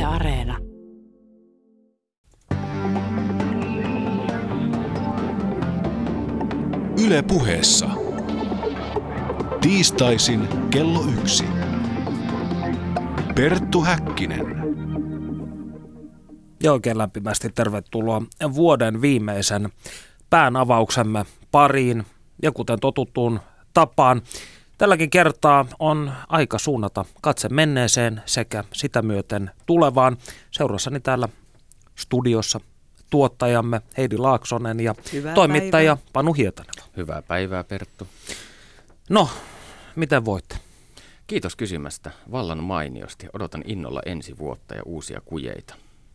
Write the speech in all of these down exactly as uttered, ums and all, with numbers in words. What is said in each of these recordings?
Areena. Yle Puheessa. Tiistaisin kello yksi. Perttu Häkkinen. Ja oikein lämpimästi tervetuloa vuoden viimeisen päänavauksemme pariin. Ja kuten totuttuun tapaan, tälläkin kertaa on aika suunnata katse menneeseen sekä sitä myöten tulevaan. Seurassani täällä studiossa tuottajamme Heidi Laaksonen ja Hyvää toimittaja päivää. Panu Hietanen. Hyvää päivää, Perttu. No, miten voitte? Kiitos kysymästä. Vallan mainiosti. Odotan innolla ensi vuotta ja uusia kujeita.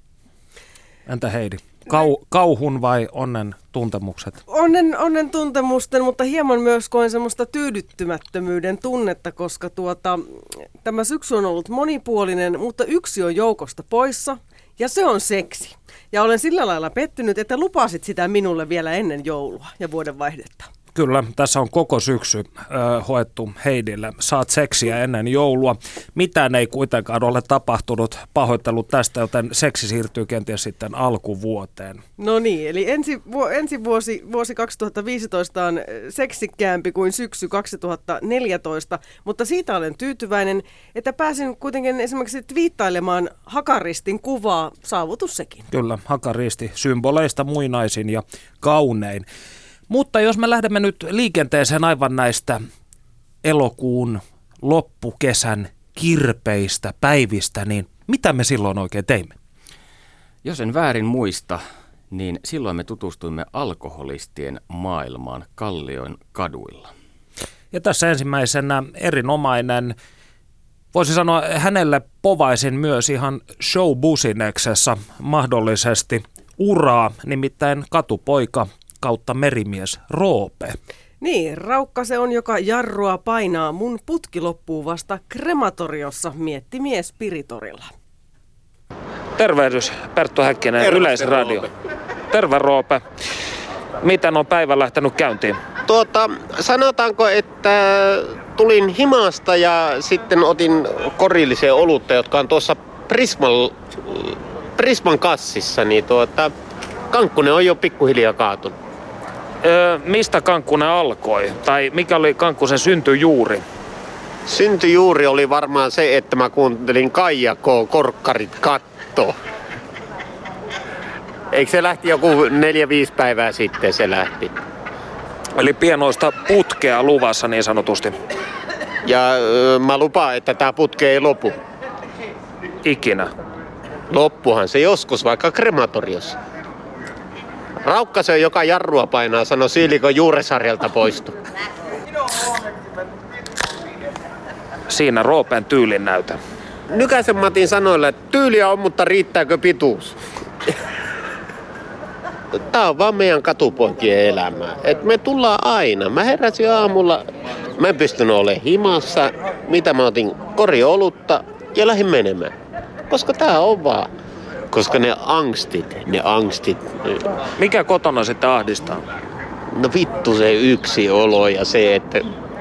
Entä Heidi? Kau, kauhun vai onnen tuntemukset? Onnen, onnen tuntemusten, mutta hieman myös koen semmoista tyydyttymättömyyden tunnetta, koska tuota, tämä syksy on ollut monipuolinen, mutta yksi on joukosta poissa ja se on seksi. Ja olen sillä lailla pettynyt, että lupasit sitä minulle vielä ennen joulua ja vuodenvaihdetta. Kyllä, tässä on koko syksy ö, hoettu Heidille. Saat seksiä ennen joulua. Mitään ei kuitenkaan ole tapahtunut. Pahoittelut tästä, joten seksi siirtyy kenties sitten alkuvuoteen. No niin, eli ensi, vu- ensi vuosi, vuosi kaksituhattaviisitoista on seksikkäämpi kuin syksy kaksituhattaneljätoista, mutta siitä olen tyytyväinen, että pääsin kuitenkin esimerkiksi twiittailemaan Hakaristin kuvaa. Saavutus sekin. Kyllä, Hakaristi symboleista muinaisin ja kaunein. Mutta jos me lähdemme nyt liikenteeseen aivan näistä elokuun loppukesän kirpeistä päivistä, niin mitä me silloin oikein teimme? Jos en väärin muista, niin silloin me tutustuimme alkoholistien maailmaan Kallion kaduilla. Ja tässä ensimmäisenä erinomainen, voisi sanoa hänelle povaisin myös ihan showbusineksessa mahdollisesti uraa, nimittäin katupoika kautta merimies Roope. Niin, raukka se on, joka jarrua painaa. Mun putki loppuu vasta krematoriossa, mietti mies Spiritorilla. Tervehdys, Perttu Häkkinen, Yleisradio. Terve Roope. Miten on päivä lähtenyt käyntiin? Tuota, sanotaanko, että tulin himasta ja sitten otin korillisen olutta, jotka on tuossa Prisman, Prisman kassissa, niin tuota, kankkunen on jo pikkuhiljaa kaatunut. Öö, mistä kankkunen alkoi? Tai mikä oli kankkusen syntyjuuri? Syntyjuuri oli varmaan se, että mä kuuntelin Kaija K. Korkkarit katto. Eikö se lähti joku neljä, viisi päivää sitten se lähti? Eli pienoista putkea luvassa niin sanotusti. Ja öö, mä lupaan, että tää putke ei lopu. Ikinä. Loppuhan se joskus, vaikka krematoriossa. Raukkasen, joka jarrua painaa, sanoi Siilikon Juuresarjalta poistu. Siinä Roopen tyylin näytä. Nykäsen Matin sanoilla, että tyyliä on, mutta riittääkö pituus? Tää on vaan meidän katupoikien elämää. Et me tullaan aina. Mä heräsin aamulla, mä en pystynyt olemaan himassa. Mitä mä otin koriolutta ja lähdin menemään. Koska tää on vaan. Koska ne angstit, ne angstit. Mikä kotona sitten ahdistaa? No vittu se yksi olo ja se, että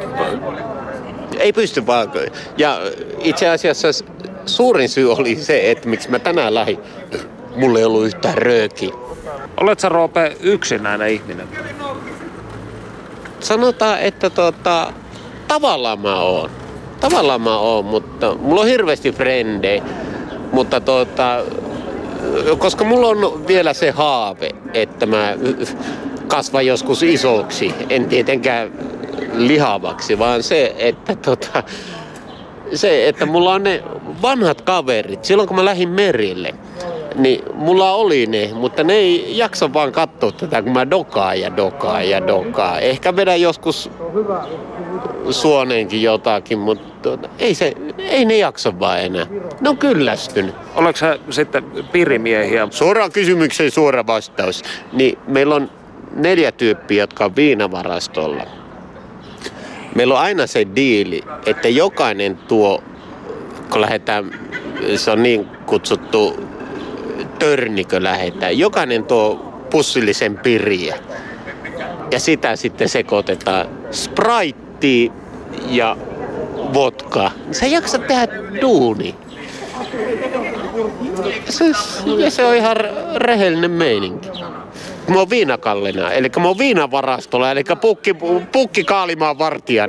ei pysty vaan. Ja itse asiassa suurin syy oli se, että miksi mä tänään lähdin. Mulla ei ollut yhtään röökiä. Olet sä Roope yksinäinen ihminen? Sanotaan, että tota, tavallaan mä oon. Tavallaan mä oon, mutta mulla on hirveästi frendejä. Mutta tota, koska mulla on vielä se haave, että mä kasvan joskus isoksi, en tietenkään lihavaksi, vaan se, että tota, se, että mulla on ne vanhat kaverit. Silloin kun mä lähdin merille, niin mulla oli ne, mutta ne ei jaksa vaan katsoa tätä, kun mä dokaan ja dokaan ja dokaan. Ehkä vedän joskus suoneenkin jotakin, mutta tuota, ei, se, ei ne jaksa vaan enää. Ne on kyllästynyt. Oletko sä sitten piirimiehiä? Suoraan kysymykseen suora vastaus. Niin meillä on neljä tyyppiä, jotka on viinavarastolla. Meillä on aina se diili, että jokainen tuo, kun lähdetään, se on niin kutsuttu törnikö lähdetään, jokainen tuo pussillisen piriä. Ja sitä sitten sekoitetaan Sprite ja vodka. Sä jaksat tehdä duuni. Se, ja se on ihan rehellinen meininki. Mä oon viinakallina, eli mä oon viinavarastolla, eli pukki, pukki Kaalimaan vartijan.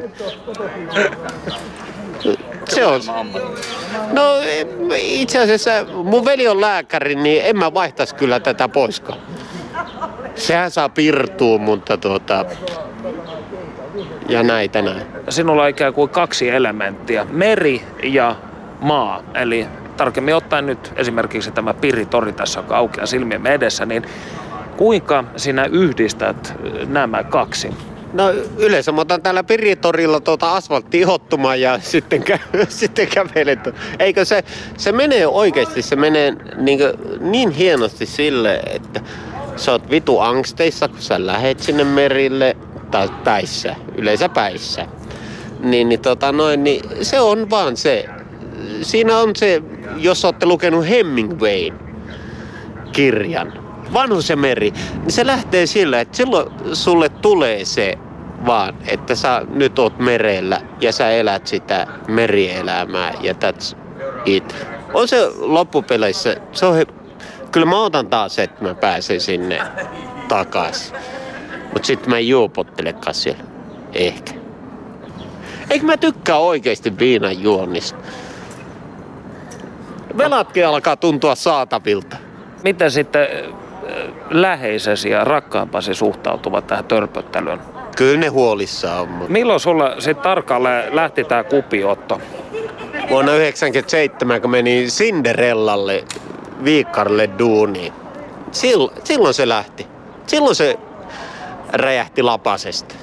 Se on. No itse asiassa mun veli on lääkäri, niin en mä vaihtaisi kyllä tätä poiskaan. Sehän saa pirtua, mutta tuota... Ja näitä näin. Sinulla on ikään kuin kaksi elementtiä, meri ja maa. Eli tarkemmin ottaen nyt esimerkiksi tämä Piritori tässä, joka aukeaa silmiemme edessä, niin kuinka sinä yhdistät nämä kaksi? No yleensä mä otan täällä Piritorilla tuota asfaltti-ihottumaan ja sitten, kä- sitten kävelen. Eikö se, se menee oikeasti, se menee niin, niin hienosti sille, että sä oot vitu angsteissa, kun sä lähet sinne merille tai päissä, yleensä päissä. Niin, niin, tota noin, niin se on vaan se. Siinä on se, jos olette lukenut Hemingwayn kirjan, Vanhus ja meri, niin se lähtee sillä, että silloin sulle tulee se vaan, että sä nyt oot merellä ja sä elät sitä merielämää ja that's it. On se loppupeleissä, se on he... kyllä mä otan taas, että mä pääsen sinne takaisin. Mut sit mä en juopottelekaan siellä. Ehkä. Eikö mä tykkää oikeesti viinan juonnista? Velatkin alkaa tuntua saatavilta. Miten sitten läheisesi ja rakkaampasi suhtautuvat tähän törpöttelyyn? Kyllä ne huolissaan on. Mutta... Milloin sulla sitten tarkalleen lähti tää kupiotto? Vuonna yhdeksänkymmentäseitsemän, kun menin Cinderellalle viikkarille duuniin. Silloin, silloin se lähti. Silloin se räjähti lapasesta.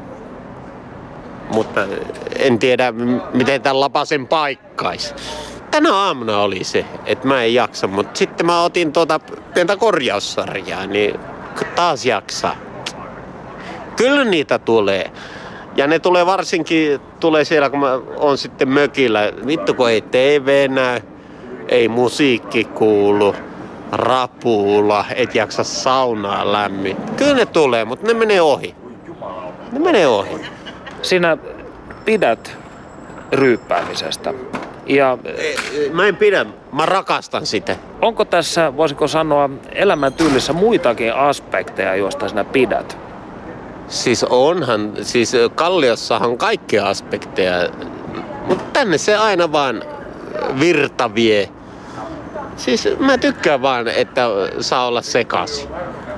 Mutta en tiedä, miten tämän lapasen paikkaisi. Tänä aamuna oli se, että mä en jaksa, mutta sitten mä otin tuota pientä korjaussarjaa, niin taas jaksaa. Kyllä niitä tulee. Ja ne tulee varsinkin, tulee siellä kun mä oon sitten mökillä. Vittu kun ei T V näy, ei musiikki kuulu, rapuula, et jaksa saunaa lämmin. Kyllä ne tulee, mutta ne menee ohi. Ne menee ohi. Sinä pidät ryyppäämisestä. Ja mä en pidä, mä rakastan sitä. onko tässä, voisiko sanoa, elämäntyylissä muitakin aspekteja, joista sinä pidät? Siis onhan, siis Kalliossahan on kaikkia aspekteja, mutta tänne se aina vaan virta vie. Siis mä tykkään vaan, että saa olla sekaisin.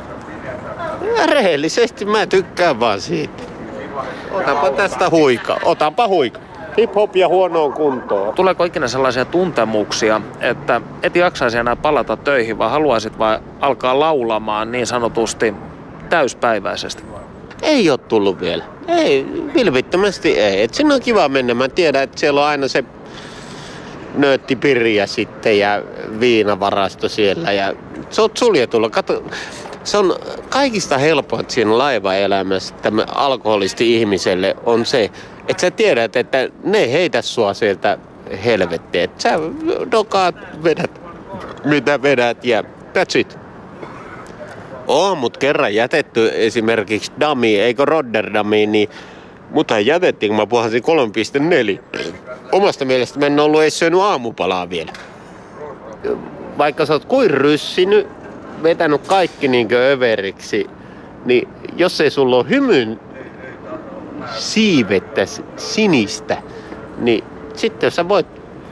Rehellisesti mä tykkään vaan siitä. Otanpa tästä huika, otanpa huika. Hip-hop ja huonoon kuntoon. Tuleeko ikinä sellaisia tuntemuksia, että et jaksaisi enää palata töihin, vaan haluaisit vaan alkaa laulamaan niin sanotusti täyspäiväisesti? Ei ole tullut vielä. Ei, vilpittömästi ei. Et sinne on kiva mennä. Mä tiedän, että siellä on aina se nööttipirja sitten ja viinavarasto siellä. Ja se on suljetulla. Kato, se on kaikista helpointa siinä laivaelämässä tämän alkoholisti-ihmiselle on se, että sä tiedät, että ne ei heitä sua sieltä helvettiin. Että sä dokaat, vedät, mitä vedät ja that's it. On, mut kerran jätetty esimerkiksi Dami, eikö Rotterdamiin, niin muthan jätettiin, kun mä puhasin kolme pilkku neljä. Omasta mielestä mä en ollut edes syönyt aamupalaa vielä. Vaikka sä oot kuin ryssinyt, vetänyt kaikki niinkö överiksi, niin jos ei sulla ole hymyn siivettä sinistä, niin sitten sä voit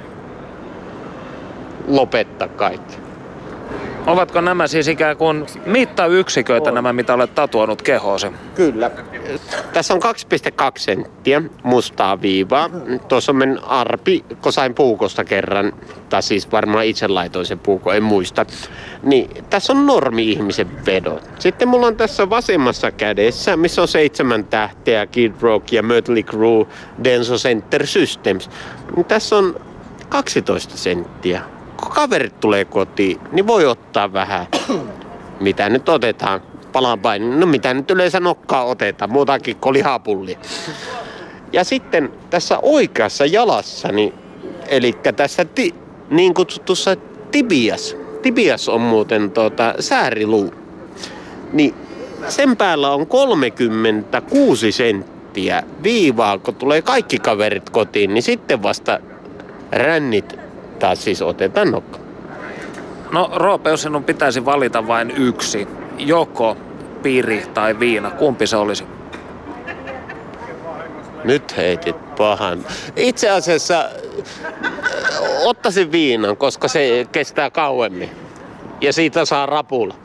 lopettaa kaikki. Ovatko nämä siis ikään kuin mittayksiköitä nämä, mitä olet tatuoinut kehoosi? Kyllä. Tässä on kaksi pilkku kaksi senttiä mustaa viivaa. Tuossa on mennyt arpi, kun sain puukosta kerran, tai siis varmaan itse laitoin sen puuko, en muista. Niin, tässä on normi-ihmisen vedot. Sitten mulla on tässä vasemmassa kädessä, missä on seitsemän tähteä, Kid Rock ja Mötley Crüe, Denso Center Systems. Tässä on kaksitoista senttiä. Kun kaverit tulee kotiin, niin voi ottaa vähän. Mitä nyt otetaan? Palapaini. No mitä nyt yleensä nokkaa otetaan, muutakin kuin lihapullia. Ja sitten tässä oikeassa jalassani, eli tässä ti, niin kutsutussa tibias. Tibias on muuten tuota, sääriluu. Niin sen päällä on kolmekymmentäkuusi senttiä viivaa, kun tulee kaikki kaverit kotiin, niin sitten vasta rännit taas siis otetaan nokka. No Roope, jos sinun pitäisi valita vain yksi, joko piiri tai viina, kumpi se olisi? Nyt heitit pahan. Itse asiassa ottaisin viinan, koska se kestää kauemmin. Ja siitä saa rapula.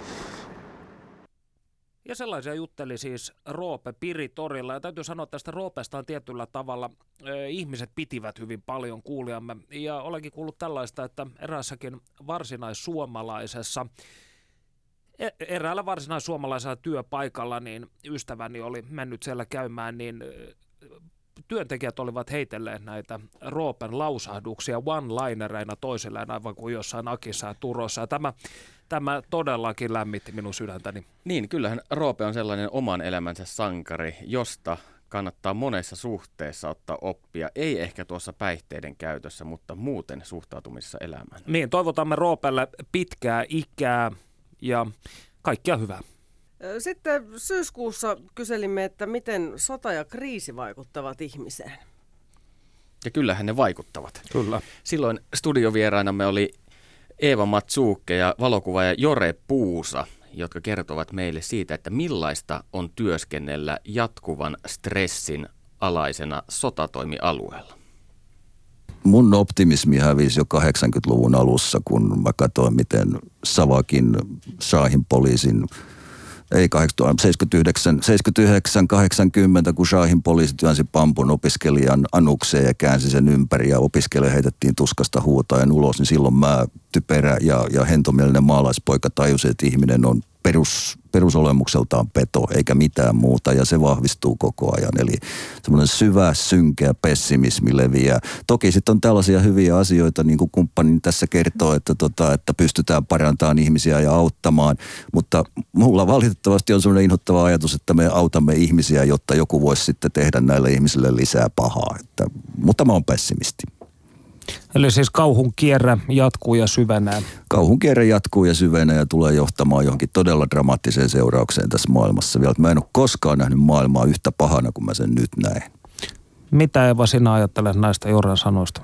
Ja sellaisia jutteli siis Roope Piri torilla. Ja täytyy sanoa, että tästä Roopestaan tietyllä tavalla e, ihmiset pitivät hyvin paljon kuulijamme. Ja olenkin kuullut tällaista, että eräässäkin varsinaissuomalaisessa, e, eräällä varsinaissuomalaisella työpaikalla, niin ystäväni oli mennyt siellä käymään, niin e, työntekijät olivat heitelleet näitä Roopen lausahduksia one-linereina toisilleen, aivan kuin jossain Akissa ja Turossa. Ja tämä, tämä todellakin lämmitti minun sydäntäni. Niin, kyllähän Roope on sellainen oman elämänsä sankari, josta kannattaa monessa suhteessa ottaa oppia. Ei ehkä tuossa päihteiden käytössä, mutta muuten suhtautumisessa elämään. Niin, toivotamme Roopelle pitkää ikää ja kaikkea hyvää. Sitten syyskuussa kyselimme, että miten sota ja kriisi vaikuttavat ihmiseen. Ja kyllähän ne vaikuttavat. Kyllä. Silloin studiovierainamme oli Eeva Matsuukke ja valokuvaaja Jore Puusa, jotka kertovat meille siitä, että millaista on työskennellä jatkuvan stressin alaisena sotatoimialueella. Mun optimismi hävisi jo kahdeksankymmentäluvun alussa, kun mä katsoin, miten Savakin, Shahin poliisin, ei seitsemänkymmentäyhdeksän, seitsemänkymmentäyhdeksän kahdeksankymmentä, kun Shahin poliisi työnsi pampun opiskelijan anukseen ja käänsi sen ympäri ja opiskelija heitettiin tuskasta huutaen ulos, niin silloin mä typerä ja, ja hentomielinen maalaispoika tajusin, että ihminen on perus, perusolemukseltaan peto eikä mitään muuta ja se vahvistuu koko ajan. Eli semmoinen syvä, synkeä pessimismi leviää. Toki sitten on tällaisia hyviä asioita, niin kuin kumppani tässä kertoo, että, tota, että pystytään parantamaan ihmisiä ja auttamaan, mutta mulla valitettavasti on semmoinen inhottava ajatus, että me autamme ihmisiä, jotta joku voisi sitten tehdä näille ihmisille lisää pahaa. Että, mutta mä oon pessimisti. Eli siis kauhun kierre jatkuu ja syvenee. Kauhun kierre jatkuu ja syvenee ja tulee johtamaan johonkin todella dramaattiseen seuraukseen tässä maailmassa vielä. Mä en ole koskaan nähnyt maailmaa yhtä pahana kuin mä sen nyt näen. Mitä Eeva sinä ajattelet näistä Joren sanoista?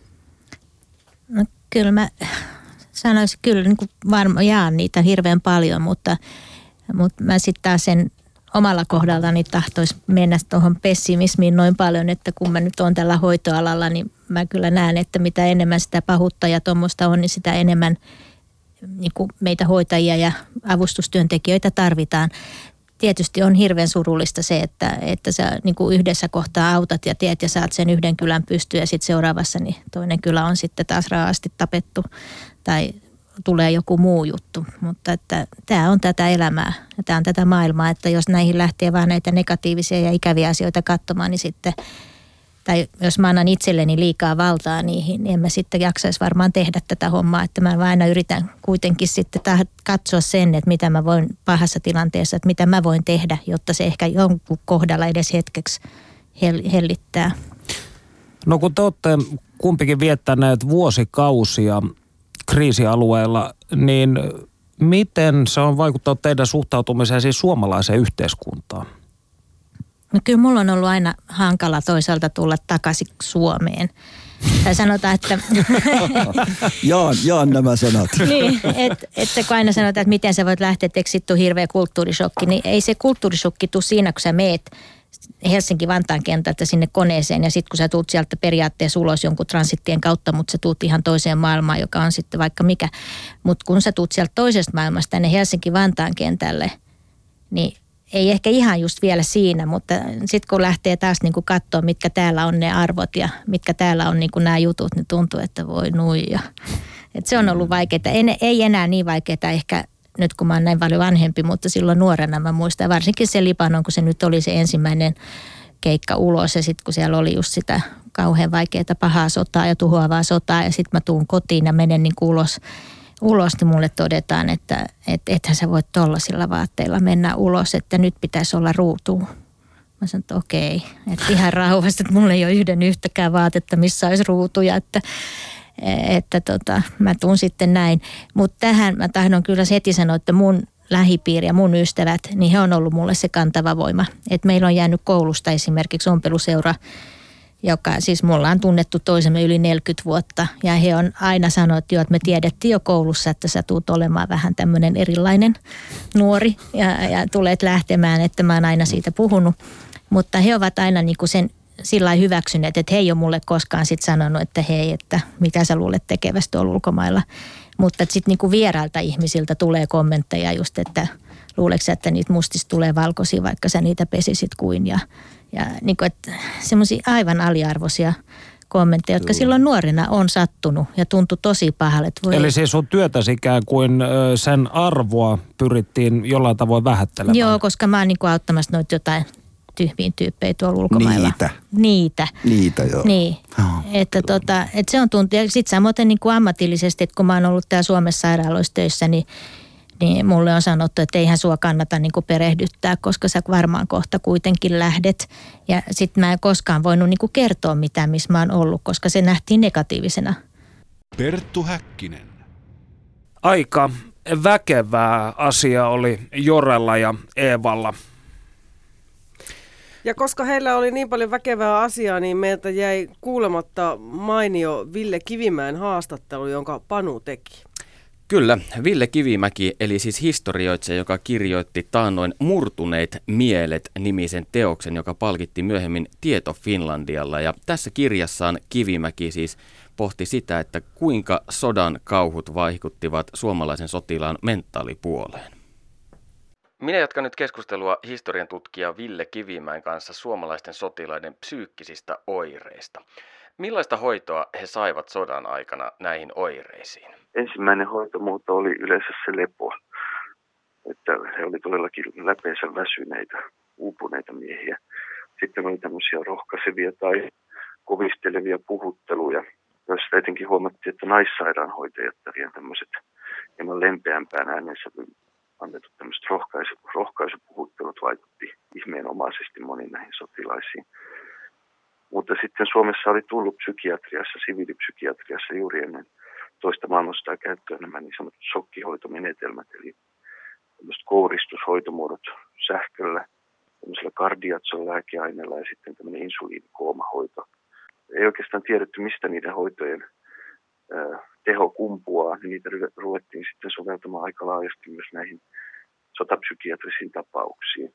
No kyllä mä sanoisin, kyllä niin kuin varmaan jaan niitä hirveän paljon, mutta, mutta mä sitten taas sen omalla kohdallani tahtoisi mennä tuohon pessimismiin noin paljon, että kun mä nyt oon tällä hoitoalalla, niin mä kyllä näen, että mitä enemmän sitä pahuutta ja tuommoista on, niin sitä enemmän niin kuin meitä hoitajia ja avustustyöntekijöitä tarvitaan. Tietysti on hirveän surullista se, että, että sä niin kuin yhdessä kohtaa autat ja tiedät ja saat sen yhden kylän pystyyn ja sitten seuraavassa niin toinen kylä on sitten taas raaasti tapettu tai tulee joku muu juttu, mutta että tämä on tätä elämää ja tämä on tätä maailmaa, että jos näihin lähtee vaan näitä negatiivisia ja ikäviä asioita katsomaan, niin sitten, tai jos mä annan itselleni liikaa valtaa niihin, niin en mä sitten jaksaisi varmaan tehdä tätä hommaa, että mä aina yritän kuitenkin sitten katsoa sen, että mitä mä voin pahassa tilanteessa, että mitä mä voin tehdä, jotta se ehkä jonkun kohdalla edes hetkeksi hellittää. No kun te olette kumpikin viettäneet vuosikausia kriisialueella, niin miten se on vaikuttanut teidän suhtautumiseen siis suomalaiseen yhteiskuntaan? No kyllä mulla on ollut aina hankala toisaalta tulla takaisin Suomeen. Tai sanotaan, että jaan, jaan nämä sanat. Niin, että et kun aina sanotaan, että miten sä voit lähteä, että eikö sit ole hirveä kulttuurishokki, niin ei se kulttuurishokki tule siinä, kun sä meet Helsinki-Vantaan kentältä sinne koneeseen ja sitten kun sä tuut sieltä periaatteessa ulos jonkun transittien kautta, mutta sä tuut ihan toiseen maailmaan, joka on sitten vaikka mikä. Mutta kun sä tuut sieltä toisesta maailmasta tänne Helsinki-Vantaan kentälle, niin ei ehkä ihan just vielä siinä, mutta sitten kun lähtee taas niinku katsoa, mitkä täällä on ne arvot ja mitkä täällä on niinku nämä jutut, niin tuntuu, että voi nuija. Et se on ollut vaikeaa. En, ei enää niin vaikeaa ehkä nyt kun mä oon näin paljon vanhempi, mutta silloin nuorena mä muistan. Varsinkin se Libanon, kun se nyt oli se ensimmäinen keikka ulos ja sitten kun siellä oli just sitä kauhean vaikeaa pahaa sotaa ja tuhoavaa sotaa ja sitten mä tuun kotiin ja menen niin kuin ulos. Ulos, niin mulle todetaan, että et, ethän sä voit tollasilla vaatteilla mennä ulos, että nyt pitäisi olla ruutuun. Mä sanoin, että okei, että ihan rauhassa, että mulla ei ole yhden yhtäkään vaatetta, missä olisi ruutuja, että, että tota, mä tuun sitten näin. Mutta tähän mä tahdon kyllä heti sanoa, että mun lähipiiri ja mun ystävät, niin he on ollut mulle se kantava voima. Että meillä on jäänyt koulusta esimerkiksi ompeluseura joka siis mulla on tunnettu toisemme yli neljäkymmentä vuotta. Ja he on aina sanonut, että, jo, että me tiedettiin jo koulussa, että sä tuut olemaan vähän tämmöinen erilainen nuori ja, ja tulet lähtemään, että mä oon aina siitä puhunut. Mutta he ovat aina niin kuin sen sillä lailla hyväksyneet, että he ei ole mulle koskaan sit sanonut, että hei, että mitä sä luulet tekevästä tuolla ulkomailla. Mutta sitten niinku vierailta ihmisiltä tulee kommentteja just, että luuleeko sä, että niitä mustista tulee valkoisia, vaikka sä niitä pesisit kuin. Ja, ja niinku, että semmoisia aivan aliarvoisia kommentteja, jotka silloin nuorena on sattunut ja tuntui tosi pahalle. Voi... Eli siis sun työtäsi ikään kuin sen arvoa pyrittiin jollain tavoin vähättelemään. Joo, koska mä oon niinku auttamassa noita jotain tyhmiin tyyppejä tuolla ulkomailla. Niitä. Niitä. Niitä, joo. Niin, oh, että, tota, että se on tuntu. Ja sitten samoin niin kuin ammatillisesti, että kun mä oon ollut täällä Suomessa sairaaloissa töissä, niin, niin mulle on sanottu, että eihän sua kannata niin kuin perehdyttää, koska sä varmaan kohta kuitenkin lähdet. Ja sitten mä en koskaan voinut niin kuin kertoa mitään, missä mä oon ollut, koska se nähtiin negatiivisena. Perttu Häkkinen. Aika väkevää asia oli Jorella ja Eevalla. Ja koska heillä oli niin paljon väkevää asiaa, niin meiltä jäi kuulematta mainio Ville Kivimäen haastattelu, jonka Panu teki. Kyllä, Ville Kivimäki, eli siis historioitsija, joka kirjoitti taannoin Murtuneet mielet -nimisen teoksen, joka palkittiin myöhemmin Tieto Finlandialla. Ja tässä kirjassaan Kivimäki siis pohti sitä, että kuinka sodan kauhut vaikuttivat suomalaisen sotilaan mentaalipuoleen. Minä jatkan nyt keskustelua historian tutkija Ville Kivimäen kanssa suomalaisten sotilaiden psyykkisistä oireista. Millaista hoitoa he saivat sodan aikana näihin oireisiin? Ensimmäinen hoitomuoto oli yleensä se lepo, että he olivat todellakin läpeensä väsyneitä, uupuneita miehiä. Sitten oli tämmöisiä rohkaisevia tai kovistelevia puhutteluja, joissa etenkin huomattiin, että naissairaanhoitajat ja tämmöiset hieman lempeämpään äänensä annetut tämmöiset rohkaisu, rohkaisupuhuttelut vaikutti ihmeenomaisesti moniin näihin sotilaisiin. Mutta sitten Suomessa oli tullut psykiatriassa, siviilipsykiatriassa juuri ennen toista maailmansotaa käyttöön nämä niin sanotut shokkihoitomenetelmät, eli tämmöiset kouristushoitomuodot sähköllä, tämmöisellä kardiatson lääkeaineella ja sitten tämmöinen insuliinikoomahoito. Ei oikeastaan tiedetty, mistä niiden hoitojen ää, teho kumpuaa, niin niitä ruvettiin sitten soveltamaan aika laajasti myös näihin sotapsykiatrisiin tapauksiin.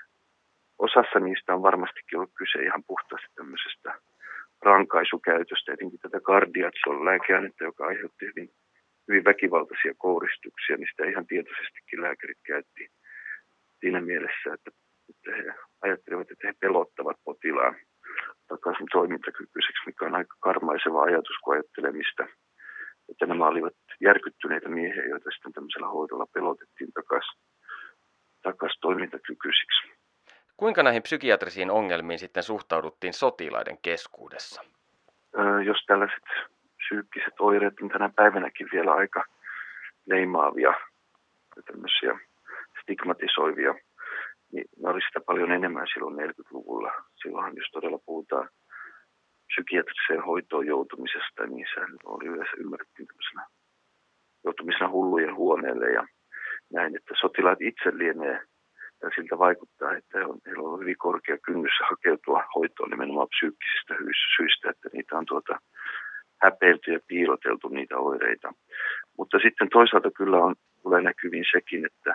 Osassa niistä on varmastikin ollut kyse ihan puhtaasti tämmöisestä rankaisukäytöstä, etenkin tätä kardiatson lääkeainetta, joka aiheutti hyvin, hyvin väkivaltaisia kouristuksia, niin sitä ihan tietoisestikin lääkärit käytti siinä mielessä, että, että he ajattelivat, että he pelottavat potilaan takaisin toimintakykyiseksi, mikä on aika karmaiseva ajatus, kun ajattelee, mistä, että nämä olivat järkyttyneitä miehiä, joita sitten tämmöisellä hoidolla pelotettiin takaisin, takaisin toimintakykyisiksi. Kuinka näihin psykiatrisiin ongelmiin sitten suhtauduttiin sotilaiden keskuudessa? Öö, jos tällaiset psyykkiset oireet on tänä päivänäkin vielä aika leimaavia ja tämmöisiä stigmatisoivia, niin ne oli sitä paljon enemmän silloin neljäkymmentäluvulla. Silloinhan jos todella puhutaan psykiatriseen hoitoon joutumisesta, niin sehän oli yleensä ymmärrettiin tämmöisenä joutumisena hullujen huoneelle ja näin, että sotilaat itse lienee ja siltä vaikuttaa, että heillä on hyvin korkea kynnys hakeutua hoitoon nimenomaan psyykkisistä syistä, että niitä on tuota häpeilty ja piiloteltu niitä oireita. Mutta sitten toisaalta kyllä on, tulee näkyviin sekin, että,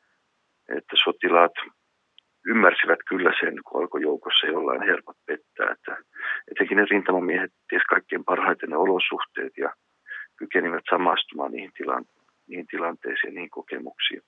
että sotilaat ymmärsivät kyllä sen, kun alkoi joukossa jollain hermot pettää. Että etenkin ne rintamamiehet ties kaikkein parhaiten ne olosuhteet ja kykenivät samastumaan niihin, tilan, niihin tilanteisiin ja niihin kokemuksiin.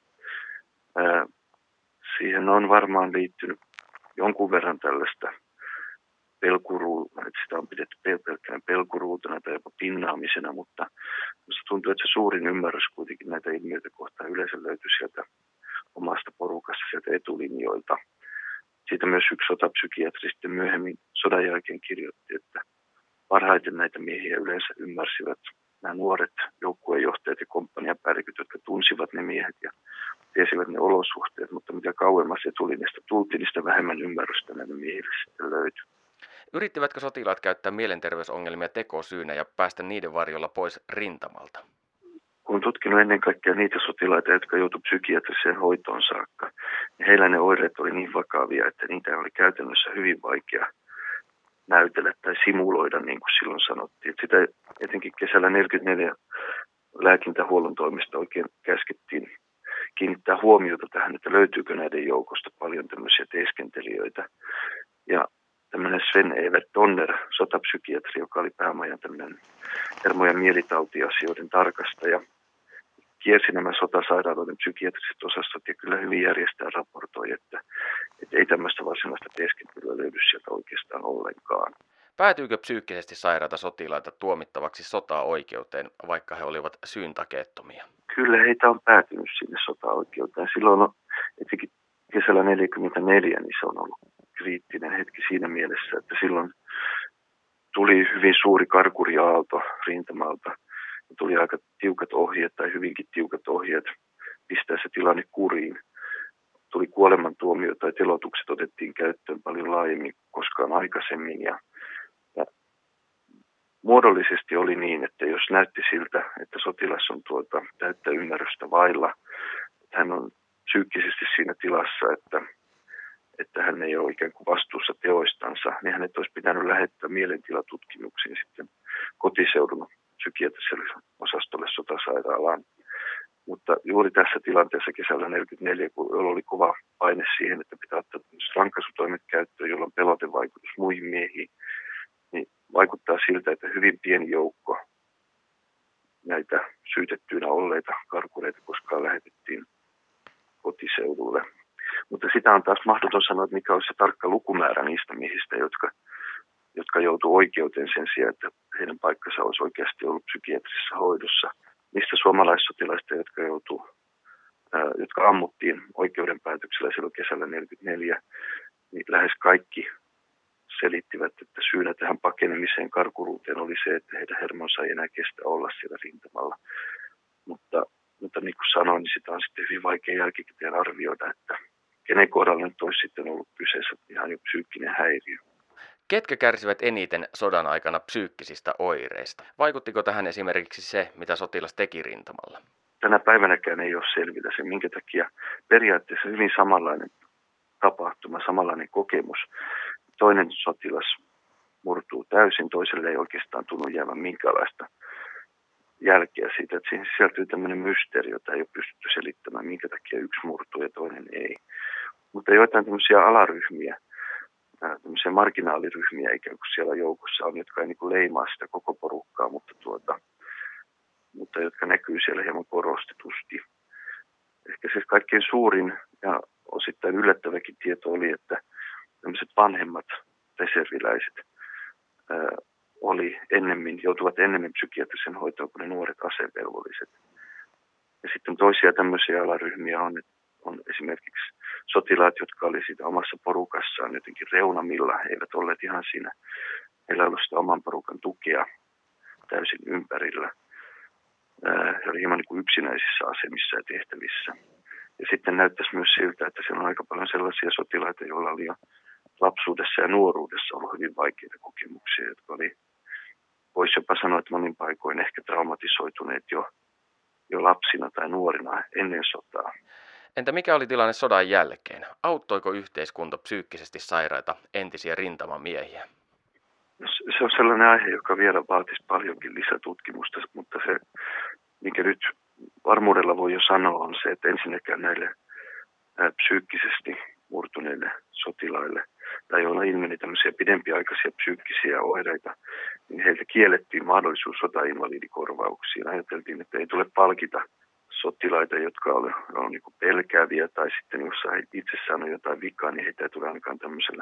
Ää, Siihen on varmaan liittynyt jonkun verran tällaista pelkuruutta, että sitä on pidetty pelkkään pelkuruutena tai jopa pinnaamisena, mutta minusta tuntuu, että se suurin ymmärrys kuitenkin näitä ilmiöitä kohtaan yleensä löytyi sieltä omasta porukasta, sieltä etulinjoilta. Siitä myös yksi sotapsykiatri sitten myöhemmin sodan jälkeen kirjoitti, että parhaiten näitä miehiä yleensä ymmärsivät nämä nuoret joukkueenjohtajat ja komppaniapäälliköt, jotka tunsivat ne miehet ja tiesivät ne olosuhteet, mutta mitä kauemmas etulinjasta tultiin, niin sitä vähemmän ymmärrystä näille miehille sitten löytyi. Yrittivätkö sotilaat käyttää mielenterveysongelmia tekosyynä ja päästä niiden varjolla pois rintamalta? Kun tutkinut ennen kaikkea niitä sotilaita, jotka joutuivat psykiatriseen hoitoon saakka, niin heillä ne oireet oli niin vakavia, että niitä oli käytännössä hyvin vaikea näytellä tai simuloida, niin kuin silloin sanottiin. Et sitä etenkin kesällä neljäkymmentäneljä lääkintähuollon toimesta oikein käskettiin kiinnittää huomiota tähän, että löytyykö näiden joukosta paljon tämmöisiä teeskentelijöitä. Ja tämmöinen Sven-Evert Donner, sotapsykiatri, joka oli päämajan tämmöinen hermo- ja mielitautiasioiden tarkastaja, kiersi nämä sotasairaaloiden psykiatriset osastot ja kyllä hyvin järjestää raportoi, että, että ei tämmöistä varsinaista teeskentelyä löydy sieltä oikeastaan ollenkaan. Päätyykö psyykkisesti sairaita sotilaita tuomittavaksi sotaoikeuteen, vaikka he olivat syyntakeettomia? Kyllä heitä on päätynyt sinne sotaoikeuteen. Silloin on, etenkin kesällä neljäkymmentäneljä, niin se on ollut kriittinen hetki siinä mielessä, että silloin tuli hyvin suuri karkuriaalto rintamalta. Tuli aika tiukat ohjeet tai hyvinkin tiukat ohjeet pistää se tilanne kuriin. Tuli kuolemantuomio tai teloitukset otettiin käyttöön paljon laajemmin koskaan aikaisemmin. Ja, ja muodollisesti oli niin, että jos näytti siltä, että sotilas on tuota täyttä ymmärrystä vailla, että hän on psyykkisesti siinä tilassa, että, että hän ei ole ikään kuin vastuussa teoistansa, niin hänet olisi pitänyt lähettää mielentilatutkimuksiin sitten kotiseudun psykiatriselle osastolle sotasairaalaan. Mutta juuri tässä tilanteessa kesällä neljäkymmentäneljä, kun oli kova paine siihen, että pitää ottaa rankaisutoimet käyttöön, jolla on pelotevaikutus muihin miehiin, niin vaikuttaa siltä, että hyvin pieni joukko näitä syytettyinä olleita karkureita koskaan lähetettiin kotiseudulle. Mutta sitä on taas mahdoton sanoa, että mikä olisi se tarkka lukumäärä niistä miehistä, jotka jotka joutuu oikeuteen sen sijaan, että heidän paikkansa olisi oikeasti ollut psykiatrisessa hoidossa. Niistä suomalaissotilaista, jotka, joutuu, ää, jotka ammuttiin oikeudenpäätöksellä silloin kesällä neljäkymmentäneljä, niin lähes kaikki selittivät, että syynä tähän pakenemiseen karkuruuteen oli se, että heidän hermonsa ei enää kestä olla siellä rintamalla. Mutta, mutta niin kuin sanoin, niin sitä on sitten hyvin vaikea jälkikäteen arvioida, että kenen kohdalla nyt olisi sitten ollut kyseessä ihan jo psyykkinen häiriö. Ketkä kärsivät eniten sodan aikana psyykkisistä oireista? Vaikuttiko tähän esimerkiksi se, mitä sotilas teki rintamalla? Tänä päivänäkään ei ole selvitä se, minkä takia periaatteessa hyvin samanlainen tapahtuma, samanlainen kokemus. Toinen sotilas murtuu täysin, toiselle ei oikeastaan tunnu jäävän minkäänlaista jälkeä siitä, että siihen sisältyy tämmöinen mysteeri, jota ei ole pystytty selittämään, minkä takia yksi murtuu ja toinen ei. Mutta joitain tämmöisiä alaryhmiä, tämmöisiä marginaaliryhmiä ikään kuin siellä joukossa on, jotka ei niin kuin leimaa sitä koko porukkaa, mutta, tuota, mutta jotka näkyy siellä hieman korostetusti. Ehkä siis kaikkein suurin ja osittain yllättäväkin tieto oli, että tämmöiset vanhemmat reserviläiset ää, oli ennemmin, joutuvat ennemmin psykiatrisen hoitoon kuin ne nuoret asevelvolliset. Ja sitten toisia tämmöisiä alaryhmiä on, on esimerkiksi sotilaat, jotka oli siitä omassa porukassaan jotenkin reunamilla. He eivät olleet ihan siinä, heillä ei ollut sitä oman porukan tukea täysin ympärillä. He olivat hieman niin kuin yksinäisissä asemissa ja tehtävissä. Ja sitten näyttäisi myös siltä, että siellä on aika paljon sellaisia sotilaita, joilla oli jo lapsuudessa ja nuoruudessa ollut hyvin vaikeita kokemuksia, jotka oli, voisi jopa sanoa, että monin paikoin ehkä traumatisoituneet jo, jo lapsina tai nuorina ennen sotaa. Entä mikä oli tilanne sodan jälkeen? Auttoiko yhteiskunta psyykkisesti sairaita entisiä rintamamiehiä? Se on sellainen aihe, joka vielä vaatisi paljonkin lisätutkimusta, mutta se, mikä nyt varmuudella voi jo sanoa, on se, että ensinnäkään näille ää, psyykkisesti murtuneille sotilaille, tai joilla ilmeni tämmöisiä pidempiaikaisia psyykkisiä oireita, niin heiltä kiellettiin mahdollisuus sotainvalidikorvauksiin. Ajateltiin, että ei tule palkita sotilaita, jotka on, on niin kuin pelkääviä, tai sitten jos he itsessään on jotain vikaa, niin heitä ei tule ainakaan tämmöisellä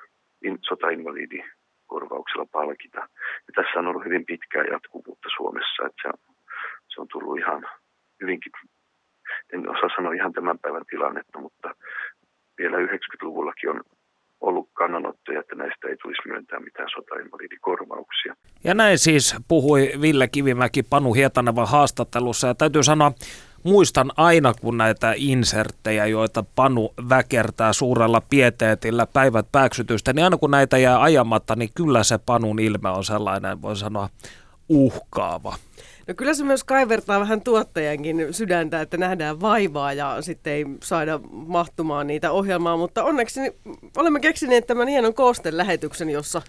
sotainvalidikorvauksella palkita. Ja tässä on ollut hyvin pitkää jatkuvuutta Suomessa, että se on, se on tullut ihan hyvinkin, en osaa sanoa ihan tämän päivän tilannetta, mutta vielä yhdeksänkymmentäluvullakin on ollut kannanottoja, että näistä ei tulisi myöntää mitään sotainvalidikorvauksia. Ja näin siis puhui Ville Kivimäki Panu Hietanevan haastattelussa. Ja täytyy sanoa, muistan aina kun näitä inserttejä, joita Panu väkertää suurella pieteetillä päivät pääksytystä, niin aina kun näitä jää ajamatta, niin kyllä se Panun ilme on sellainen, voi sanoa, uhkaava. No kyllä se myös kaivertaa vähän tuottajankin sydäntä, että nähdään vaivaa ja sitten ei saada mahtumaan niitä ohjelmaa, mutta onneksi olemme keksineet tämän hienon koostelähetyksen, jossa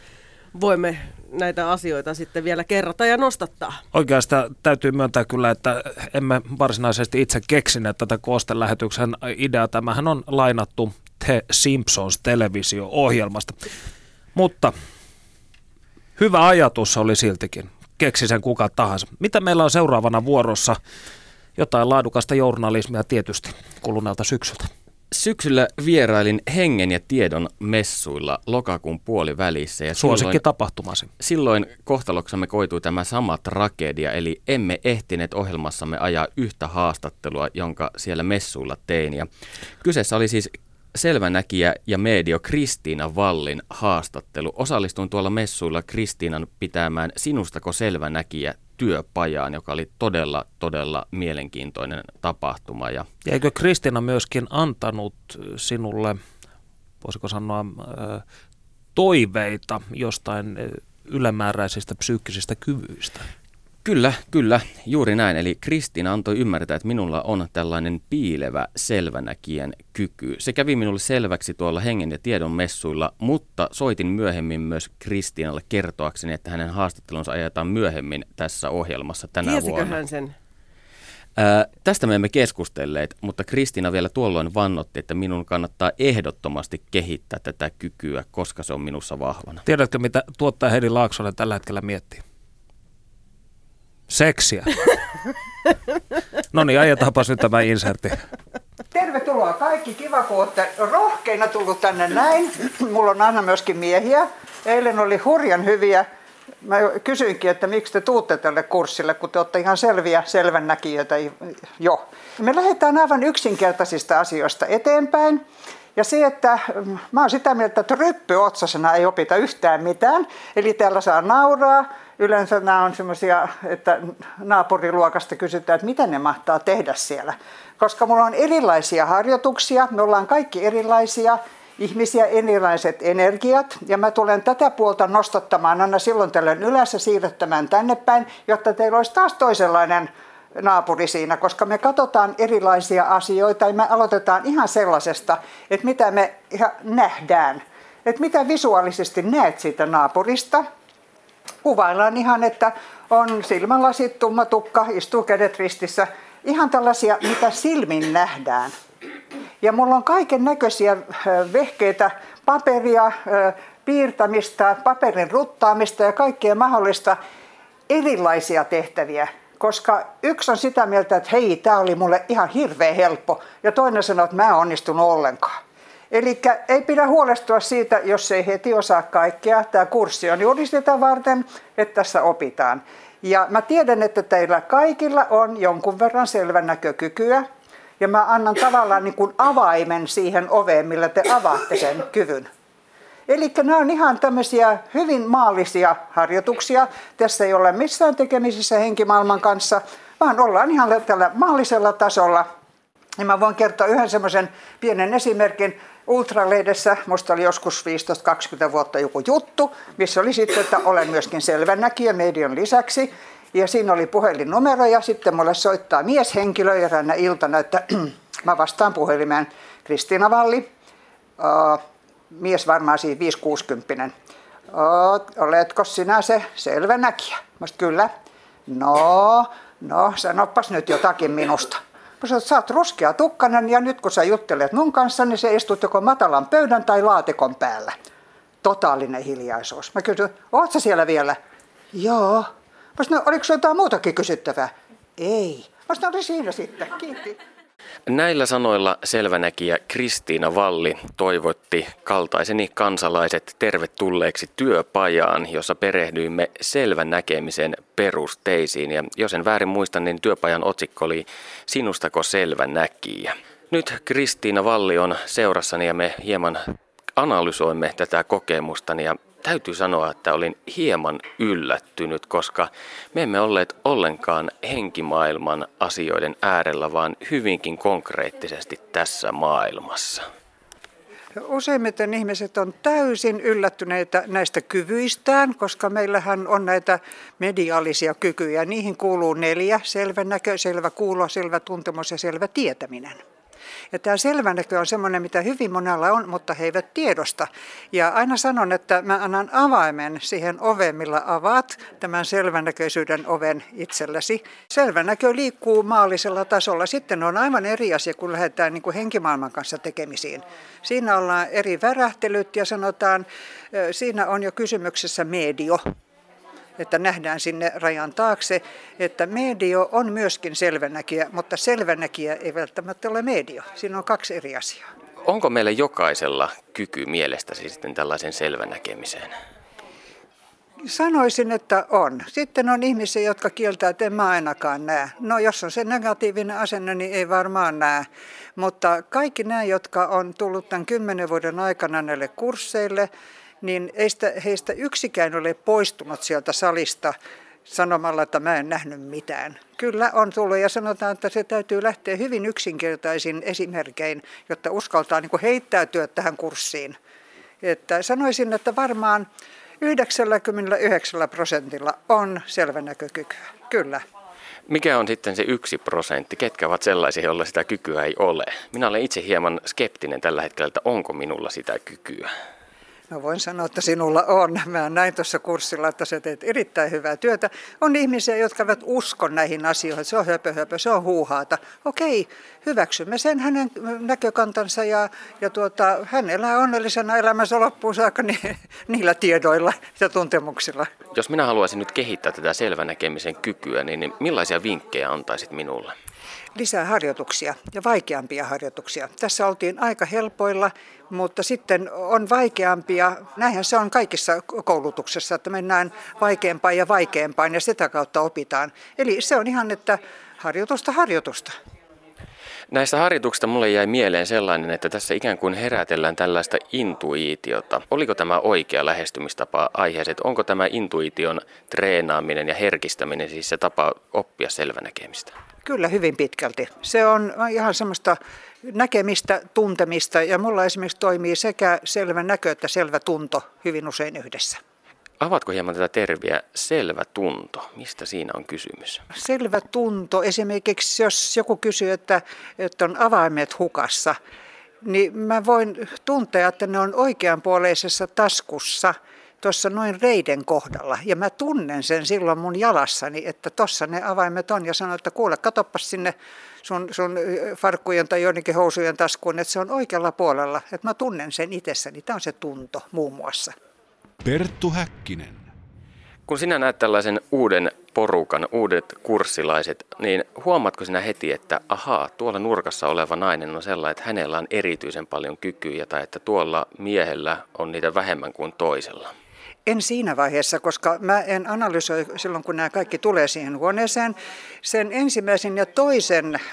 voimme näitä asioita sitten vielä kerrata ja nostattaa. Oikeastaan täytyy myöntää kyllä, että emme varsinaisesti itse keksineet tätä koostelähetyksen ideaa. Tämähän on lainattu The Simpsons televisio-ohjelmasta. Mutta hyvä ajatus oli siltikin. Keksi sen kuka tahansa. Mitä meillä on seuraavana vuorossa? Jotain laadukasta journalismia tietysti kuluneelta syksyltä. Syksyllä vierailin Hengen ja tiedon messuilla lokakuun puolivälissä. Ja Suosikki tapahtumasi. Silloin kohtaloksamme koitui tämä sama tragedia, eli emme ehtineet ohjelmassamme ajaa yhtä haastattelua, jonka siellä messuilla tein. Ja kyseessä oli siis selvänäkijä ja medio Kristiina Wallin haastattelu. Osallistuin tuolla messuilla Kristiinan pitämään Sinustako selvänäkijä työpajaan, joka oli todella, todella mielenkiintoinen tapahtuma. Ja ja eikö Kristiina myöskin antanut sinulle, voisiko sanoa, toiveita jostain ylimääräisistä psyykkisistä kyvyistä? Kyllä, kyllä, juuri näin. Eli Kristiina antoi ymmärtää, että minulla on tällainen piilevä selvänäkijän kyky. Se kävi minulle selväksi tuolla Hengen ja tiedon messuilla, mutta soitin myöhemmin myös Kristiinalle kertoakseni, että hänen haastattelunsa ajetaan myöhemmin tässä ohjelmassa tänä Tiesikö vuonna. hän sen? Ää, tästä me emme keskustelleet, mutta Kristiina vielä tuolloin vannotti, että minun kannattaa ehdottomasti kehittää tätä kykyä, koska se on minussa vahvana. Tiedätkö, mitä tuottaja Heidi Laaksonen tällä hetkellä miettii? Seksiä. No niin, ajetaanpas nyt tämä insertti. Tervetuloa kaikki. Kiva, kun olette rohkeina tullut tänne näin. Mulla on aina myöskin miehiä. Eilen oli hurjan hyviä. Mä kysyinkin, että miksi te tuutte tälle kurssille, kun te olette ihan selviä selvännäkijöitä jo. Me lähdetään aivan yksinkertaisista asioista eteenpäin. Ja se, että mä oon sitä mieltä, että ryppyotsasena ei opita yhtään mitään. Eli täällä saa nauraa. Yleensä nämä on semmoisia, että naapuriluokasta kysytään, että mitä ne mahtaa tehdä siellä. Koska mulla on erilaisia harjoituksia, me ollaan kaikki erilaisia ihmisiä, erilaiset energiat. Ja mä tulen tätä puolta nostattamaan aina silloin tällöin ylös ja siirryttämään tänne päin, jotta teillä olisi taas toisenlainen naapuri siinä, koska me katsotaan erilaisia asioita ja me aloitetaan ihan sellaisesta, että mitä me ihan nähdään. Että mitä visuaalisesti näet siitä naapurista. Kuvaillaan ihan, että on silmälasit, tumma tukka, istuu kädet ristissä. Ihan tällaisia, mitä silmin nähdään. Ja mulla on kaiken näköisiä vehkeitä, paperia, piirtämistä, paperin ruttaamista ja kaikkea mahdollista erilaisia tehtäviä. Koska yksi on sitä mieltä, että hei, tämä oli mulle ihan hirveän helppo. Ja toinen sanoo, että mä en onnistunut ollenkaan. Eli ei pidä huolestua siitä, jos ei heti osaa kaikkea. Tämä kurssi on juuri sitä varten, että tässä opitaan. Ja mä tiedän, että teillä kaikilla on jonkun verran selvänäkökykyä. Ja mä annan tavallaan niin kuin avaimen siihen oveen, millä te avaatte sen kyvyn. Eli nämä on ihan tämmöisiä hyvin maallisia harjoituksia. Tässä ei ole missään tekemisissä henkimaailman kanssa, vaan ollaan ihan tällä maallisella tasolla. Ja mä voin kertoa yhden semmoisen pienen esimerkin. Ultralehdessä, musta oli joskus viisitoista kaksikymmentä vuotta joku juttu, missä oli sitten, että olen myöskin selvänäkijä median lisäksi. Ja siinä oli puhelinnumero ja sitten mulle soittaa mieshenkilö eräänä iltana, että mä vastaan puhelimeen. Kristiina Walli, uh, mies varmaan siinä viisi kuusikymmentä. Uh, oletko sinä se selvänäkijä? Mä sanoin, kyllä. No, no, sanopas nyt jotakin minusta. Mä sanoin, sä oot ruskea tukkanen ja nyt kun sä juttelet mun kanssa, niin se istut joko matalan pöydän tai laatikon päällä. Totaalinen hiljaisuus. Mä kysyin, oot sä siellä vielä? Joo. Mä sanoin, oliko se jotain muutakin kysyttävää? Ei. Mä sanoin, oli siinä sitten. Kiitti. Näillä sanoilla selvänäkijä Kristiina Walli toivotti kaltaiseni kansalaiset tervetulleeksi työpajaan, jossa perehdyimme selvän näkemisen perusteisiin. Ja jos en väärin muista, niin työpajan otsikko oli Sinustako selvänäkijä. Nyt Kristiina Walli on seurassani ja me hieman analysoimme tätä kokemustani ja täytyy sanoa, että olin hieman yllättynyt, koska me emme olleet ollenkaan henkimaailman asioiden äärellä, vaan hyvinkin konkreettisesti tässä maailmassa. Useimmiten ihmiset on täysin yllättyneitä näistä kyvyistään, koska meillähän on näitä mediaalisia kykyjä. Niihin kuuluu neljä: selvä näkö, selvä kuulo, selvä tuntemus ja selvä tietäminen. Ja tämä selvänäkö on semmoinen, mitä hyvin monella on, mutta he eivät tiedosta. Ja aina sanon, että mä annan avaimen siihen oveen, millä avaat tämän selvänäköisyyden oven itsellesi. Selvänäkö liikkuu maallisella tasolla. Sitten on aivan eri asia, kun lähdetään niin kuin henkimaailman kanssa tekemisiin. Siinä ollaan eri värähtelyt ja sanotaan, siinä on jo kysymyksessä medio, että nähdään sinne rajan taakse, että medio on myöskin selvänäkijä, mutta selvänäkijä ei välttämättä ole medio. Siinä on kaksi eri asiaa. Onko meillä jokaisella kyky mielestäsi sitten tällaisen selvänäkemiseen? Sanoisin, että on. Sitten on ihmisiä, jotka kieltää, että en mä ainakaan näe. No jos on se negatiivinen asenne, niin ei varmaan näe. Mutta kaikki nämä, jotka on tullut tämän kymmenen vuoden aikana näille kursseille, niin heistä, heistä yksikään ole poistunut sieltä salista sanomalla, että mä en nähnyt mitään. Kyllä on tullut ja sanotaan, että se täytyy lähteä hyvin yksinkertaisin esimerkein, jotta uskaltaa niin kuin heittäytyä tähän kurssiin. Että sanoisin, että varmaan yhdeksänkymmentäyhdeksän prosentilla on selvänäkökykyä. Kyllä. Mikä on sitten se yksi prosentti? Ketkä ovat sellaisia, joilla sitä kykyä ei ole? Minä olen itse hieman skeptinen tällä hetkellä, että onko minulla sitä kykyä. No voin sanoa, että sinulla on. Mä näin tuossa kurssilla, että sä teet erittäin hyvää työtä. On ihmisiä, jotka eivät usko näihin asioihin. Se on höpö, höpö, se on huuhaata. Okei, hyväksymme sen hänen näkökantansa ja, ja tuota, hän elää onnellisena elämänsä loppuun saakka ni, niillä tiedoilla ja tuntemuksilla. Jos minä haluaisin nyt kehittää tätä selvänäkemisen kykyä, niin millaisia vinkkejä antaisit minulle? Lisää harjoituksia ja vaikeampia harjoituksia. Tässä oltiin aika helpoilla, mutta sitten on vaikeampia. Näinhän se on kaikissa koulutuksessa, että mennään vaikeampaan ja vaikeampaan ja sitä kautta opitaan. Eli se on ihan, että harjoitusta harjoitusta. Näistä harjoituksista mulle jäi mieleen sellainen, että tässä ikään kuin herätellään tällaista intuitiota. Oliko tämä oikea lähestymistapa aiheeseen? Onko tämä intuition treenaaminen ja herkistäminen siis se tapa oppia selvänäkemistä? Kyllä hyvin pitkälti. Se on ihan semmoista näkemistä, tuntemista ja mulla esimerkiksi toimii sekä selvä näkö että selvä tunto hyvin usein yhdessä. Avaatko hieman tätä termiä selvä tunto? Mistä siinä on kysymys? Selvä tunto. Esimerkiksi jos joku kysyy, että, että on avaimet hukassa, niin mä voin tuntea, että ne on oikeanpuoleisessa taskussa tuossa noin reiden kohdalla. Ja mä tunnen sen silloin mun jalassani, että tuossa ne avaimet on. Ja sanon, että kuule, katoppas sinne sun, sun farkkujen tai joidenkin housujen taskuun, että se on oikealla puolella. Että mä tunnen sen itsessäni. Tämä on se tunto muun muassa. Perttu Häkkinen. Kun sinä näet tällaisen uuden porukan, uudet kurssilaiset, niin huomaatko sinä heti, että ahaa, tuolla nurkassa oleva nainen on sellainen, että hänellä on erityisen paljon kykyjä tai että tuolla miehellä on niitä vähemmän kuin toisella? En siinä vaiheessa, koska mä en analysoi silloin, kun nämä kaikki tulee siihen huoneeseen. Sen ensimmäisen ja toisen äh,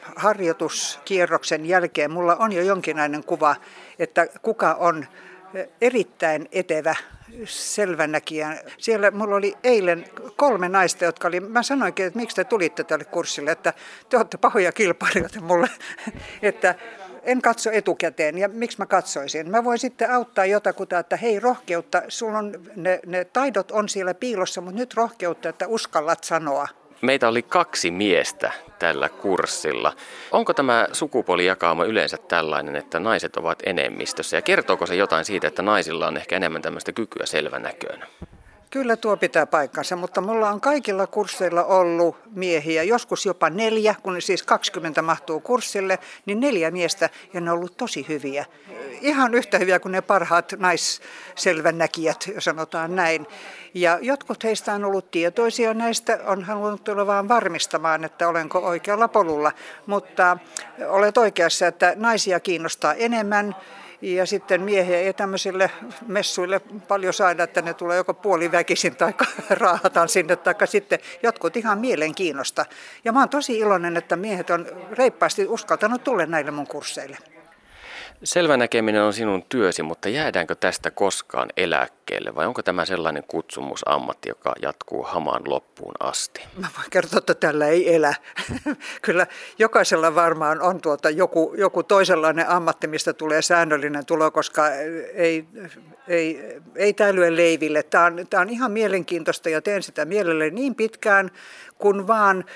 harjoituskierroksen jälkeen mulla on jo jonkinlainen kuva, että kuka on erittäin etevä selvänäkijä. Siellä mulla oli eilen kolme naista, jotka oli, mä sanoinkin, että miksi te tulitte tälle kurssille, että te olette pahoja kilpailijoita mulle, että en katso etukäteen ja miksi mä katsoisin. Mä voin sitten auttaa jotakuta, että hei rohkeutta, sulla on, ne, ne taidot on siellä piilossa, mutta nyt rohkeutta, että uskallat sanoa. Meitä oli kaksi miestä tällä kurssilla. Onko tämä sukupuolijakauma yleensä tällainen, että naiset ovat enemmistössä? Ja kertooko se jotain siitä, että naisilla on ehkä enemmän tämmöistä kykyä selvänäköön? Kyllä tuo pitää paikkansa, mutta mulla on kaikilla kursseilla ollut miehiä, joskus jopa neljä, kun siis kaksikymmentä mahtuu kurssille, niin neljä miestä ja ne on ollut tosi hyviä. Ihan yhtä hyviä kuin ne parhaat naisselvännäkijät, sanotaan näin. Ja jotkut heistä on ollut tietoisia näistä, on halunnut tulla vaan varmistamaan, että olenko oikealla polulla, mutta olet oikeassa, että naisia kiinnostaa enemmän. Ja sitten miehiä ei tämmöisille messuille paljon saada, että ne tulee joko puoliväkisin tai raahataan sinne, tai sitten jotkut ihan mielenkiinnosta. Ja mä oon tosi iloinen, että miehet on reippaasti uskaltanut tulla näille mun kursseille. Selvänäkeminen on sinun työsi, mutta jäädäänkö tästä koskaan eläkkeelle vai onko tämä sellainen kutsumusammatti, joka jatkuu hamaan loppuun asti? Mä voin kertoa, että tällä ei elä. Kyllä jokaisella varmaan on tuota joku, joku toisenlainen ammatti, mistä tulee säännöllinen tulo, koska ei, ei, ei tämä lyö leiville. Tämä on, tämä on ihan mielenkiintoista ja teen sitä mielelläni niin pitkään, kun vaan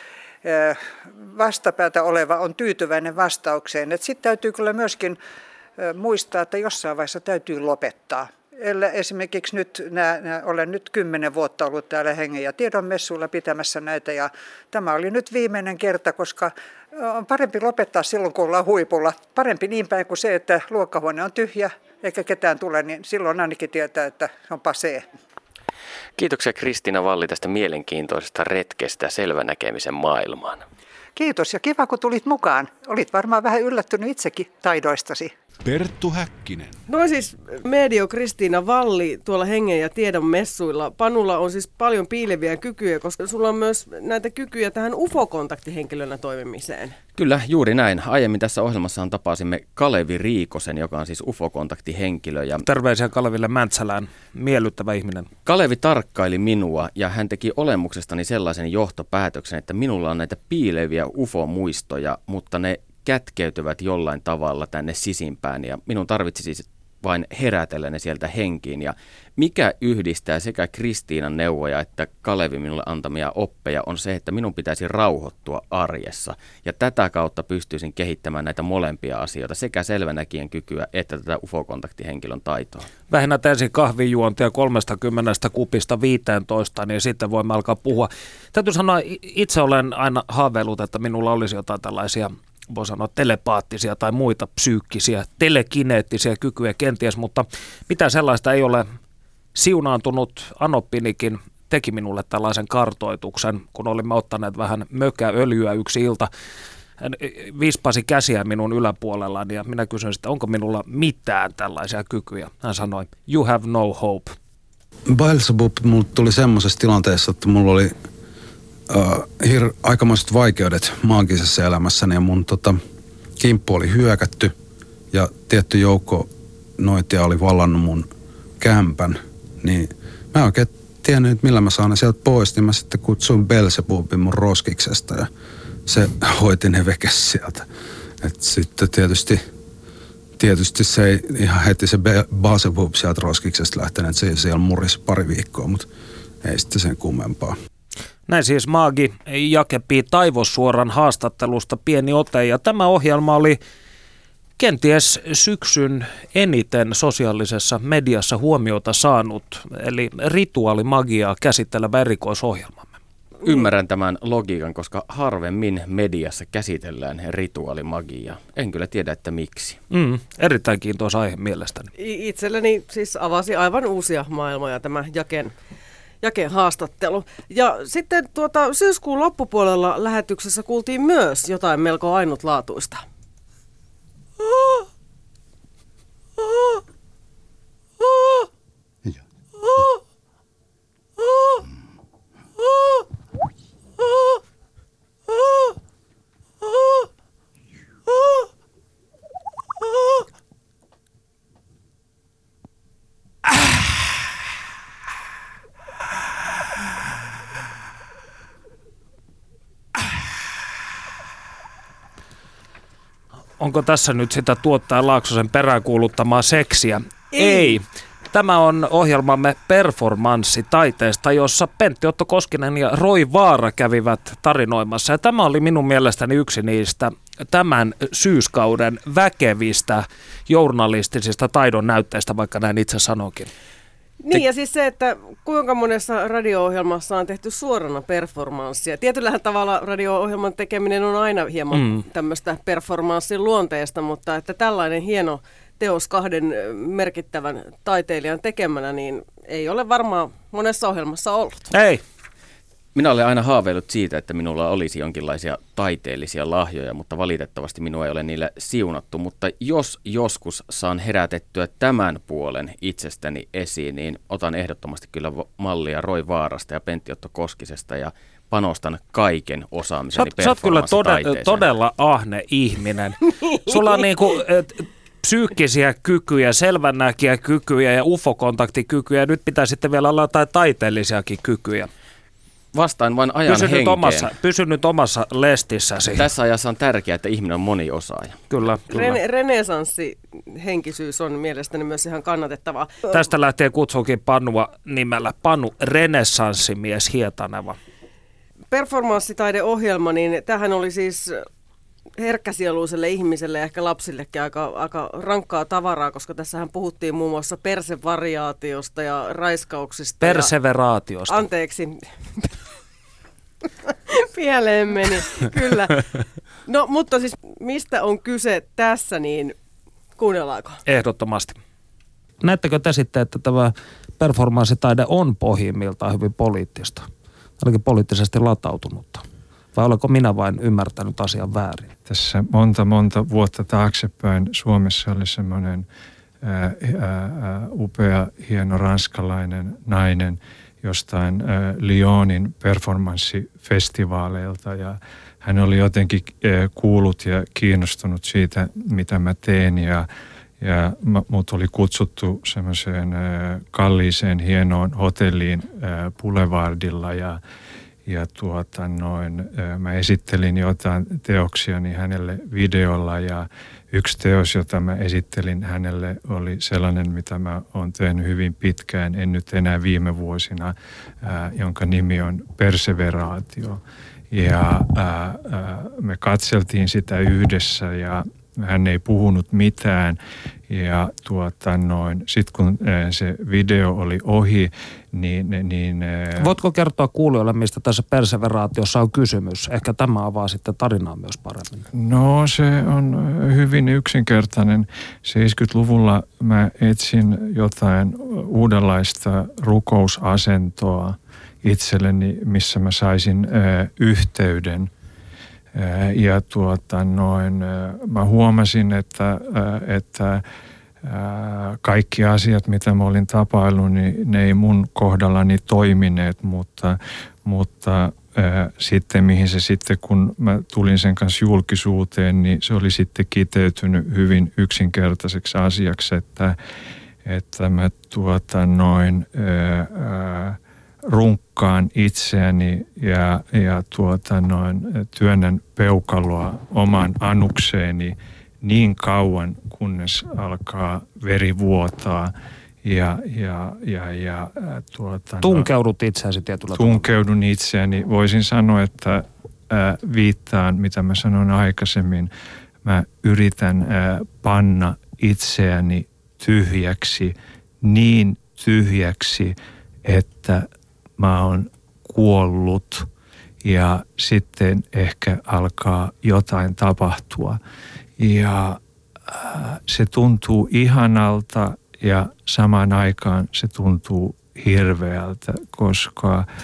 vastapäätä oleva on tyytyväinen vastaukseen. Sitten täytyy kyllä myöskin muistaa, että jossain vaiheessa täytyy lopettaa. Esimerkiksi nyt, nää, nää, olen nyt kymmenen vuotta ollut täällä Hengen ja tiedon messuilla pitämässä näitä ja tämä oli nyt viimeinen kerta, koska on parempi lopettaa silloin, kun ollaan huipulla. Parempi niin päin kuin se, että luokkahuone on tyhjä eikä ketään tule, niin silloin ainakin tietää, että se on pasee. Kiitoksia Kristiina Valli tästä mielenkiintoisesta retkestä selvänäkemisen maailmaan. Kiitos ja kiva kun tulit mukaan. Olit varmaan vähän yllättynyt itsekin taidoistasi. Perttu Häkkinen. No siis medio Kristiina Valli tuolla Hengen ja tiedon messuilla. Panulla on siis paljon piileviä kykyjä, koska sulla on myös näitä kykyjä tähän U F O-kontaktihenkilönä toimimiseen. Kyllä, juuri näin. Aiemmin tässä ohjelmassahan tapasimme Kalevi Riikosen, joka on siis U F O-kontaktihenkilö. Ja terveisiä Kaleville Mäntsälään, miellyttävä ihminen. Kalevi tarkkaili minua ja hän teki olemuksestani sellaisen johtopäätöksen, että minulla on näitä piileviä U F O-muistoja, mutta ne kätkeytyvät jollain tavalla tänne sisimpään ja minun tarvitsisi siis vain herätellä ne sieltä henkiin. Ja mikä yhdistää sekä Kristiinan neuvoja että Kalevi minulle antamia oppeja on se, että minun pitäisi rauhoittua arjessa. Ja tätä kautta pystyisin kehittämään näitä molempia asioita, sekä selvänäkijän kykyä että tätä U F O-kontaktihenkilön taitoa. Vähennät ensin kahvijuontia kolmekymmentä kupista viisitoista, niin sitten voimme alkaa puhua. Täytyy sanoa, itse olen aina haaveillut, että minulla olisi jotain tällaisia, voi sanoa telepaattisia tai muita psyykkisiä, telekineettisiä kykyjä kenties, mutta mitä sellaista ei ole. Siunaantunut anoppinikin teki minulle tällaisen kartoituksen, kun olimme ottaneet vähän mökäöljyä yksi ilta. Hän vispasi käsiä minun yläpuolellani ja minä kysyin, että onko minulla mitään tällaisia kykyjä. Hän sanoi, you have no hope. Beelzebub mulle tuli semmoisessa tilanteessa, että mulla oli Uh, hir- aikamoiset vaikeudet maagisessa elämässäni ja mun tota, kimppu oli hyökätty ja tietty joukko noitia oli vallannut mun kämpän, niin mä en oikein tiennyt, että millä mä saan ne sieltä pois, niin mä sitten kutsuin Beelzebubin mun roskiksesta ja se hoiti ne vekes sieltä. Et sitten tietysti, tietysti se ei ihan heti se Beelzebub sieltä roskiksesta lähtenyt, että se siellä murisi pari viikkoa, mutta ei sitten sen kummempaa. Näin siis maagi Jakepi Taivossuoran haastattelusta pieni ote, ja tämä ohjelma oli kenties syksyn eniten sosiaalisessa mediassa huomiota saanut, eli rituaalimagiaa käsittelevä erikoisohjelmamme. Ymmärrän tämän logiikan, koska harvemmin mediassa käsitellään rituaalimagiaa. En kyllä tiedä, että miksi. Mm, erittäin kiintoisa aihe mielestäni. Itselleni siis avasi aivan uusia maailmoja tämä Jaken Jaken haastattelu. Ja sitten tuota, syyskuun loppupuolella lähetyksessä kuultiin myös jotain melko ainutlaatuista. Onko tässä nyt sitä tuottaja Laaksosen peräänkuuluttamaa seksiä? Ei. Ei. Tämä on ohjelmamme performanssi taiteesta, jossa Pentti Otto Koskinen ja Roy Vaara kävivät tarinoimassa. Ja tämä oli minun mielestäni yksi niistä tämän syyskauden väkevistä journalistisista taidon näytteistä, vaikka näin itse sanokin. Niin ja siis se, että kuinka monessa radio-ohjelmassa on tehty suorana performanssia. Tietyllähän tavalla radio-ohjelman tekeminen on aina hieman mm. tämmöistä performanssin luonteesta, mutta että tällainen hieno teos kahden merkittävän taiteilijan tekemänä, niin ei ole varmaan monessa ohjelmassa ollut. Ei. Minä olen aina haaveillut siitä, että minulla olisi jonkinlaisia taiteellisia lahjoja, mutta valitettavasti minua ei ole niillä siunattu. Mutta jos joskus saan herätettyä tämän puolen itsestäni esiin, niin otan ehdottomasti kyllä mallia Roy Vaarasta ja Pentti Otto Koskisesta ja panostan kaiken osaamiseni performanssitaiteeseen. Sä oot kyllä tode, todella ahne ihminen. Sulla on niinku et, psyykkisiä kykyjä, selvännäkijä kykyjä ja U F O-kontaktikykyjä, ja nyt pitää sitten vielä olla jotain taiteellisiakin kykyjä. Vastaan vain ajan pysy henkeen. Nyt omassa, pysy nyt omassa lestissäsi. Tässä ajassa on tärkeää, että ihminen on moniosaaja. Kyllä, kyllä. Rene- renesanssihenkisyys on mielestäni myös ihan kannatettavaa. Tästä lähtee kutsuukin Panua nimellä Panu Renessanssimies Hietaneva. performanssitaideohjelma, niin tämähän oli siis herkkäsieluiselle ihmiselle ja ehkä lapsillekin aika, aika rankkaa tavaraa, koska tässähän puhuttiin muun muassa persevariaatiosta ja raiskauksista. Perseveraatiosta. Ja, anteeksi. Pieleen meni, kyllä. No, mutta siis mistä on kyse tässä, niin kuunnellaanko? Ehdottomasti. Näettekö te sitten, että tämä performanssitaide on pohjimmiltaan hyvin poliittista? Ainakin poliittisesti latautunutta. Vai olenko minä vain ymmärtänyt asian väärin? Tässä monta, monta vuotta taaksepäin Suomessa oli semmoinen ää, ää, upea, hieno ranskalainen nainen jostain ää, Lyonin performanssifestivaaleilta. Ja hän oli jotenkin ää, kuullut ja kiinnostunut siitä, mitä mä teen. Ja, ja mut oli kutsuttu semmoiseen ää, kalliiseen, hienoon hotelliin ää, Boulevardilla ja Ja tuota noin, mä esittelin jotain teoksiani hänelle videolla ja yksi teos, jota mä esittelin hänelle, oli sellainen, mitä mä oon tehnyt hyvin pitkään, en nyt enää viime vuosina, ää, jonka nimi on Perseveraatio. Ja ää, ää, me katseltiin sitä yhdessä ja hän ei puhunut mitään ja tuota noin, sit kun ää, se video oli ohi, niin... niin ää... Voitko kertoa kuulijoille, mistä tässä perseveraatiossa on kysymys? Ehkä tämä avaa sitten tarinaa myös paremmin. No se on hyvin yksinkertainen. seitsemänkymmentäluvulla mä etsin jotain uudenlaista rukousasentoa itselleni, missä mä saisin ää, yhteyden. Ja tuota noin, mä huomasin, että, että kaikki asiat, mitä mä olin tapaillut, niin ne ei mun kohdallani toimineet, mutta, mutta sitten mihin se sitten, kun mä tulin sen kanssa julkisuuteen, niin se oli sitten kiteytynyt hyvin yksinkertaiseksi asiaksi, että, että mä tuota noin... Ää, runkkaan itseäni ja, ja tuota noin, työnnän peukaloa oman anukseeni niin kauan, kunnes alkaa veri vuotaa. Ja, ja, ja, ja, tuota, Tunkeudut itseäsi tietyllä tavalla. Tunkeudun itseäni. Voisin sanoa, että ää, viittaan, mitä mä sanoin aikaisemmin. Mä yritän ää, panna itseäni tyhjäksi, niin tyhjäksi, että mä oon kuollut ja sitten ehkä alkaa jotain tapahtua. Ja äh, se tuntuu ihanalta ja samaan aikaan se tuntuu hirveältä, koska äh,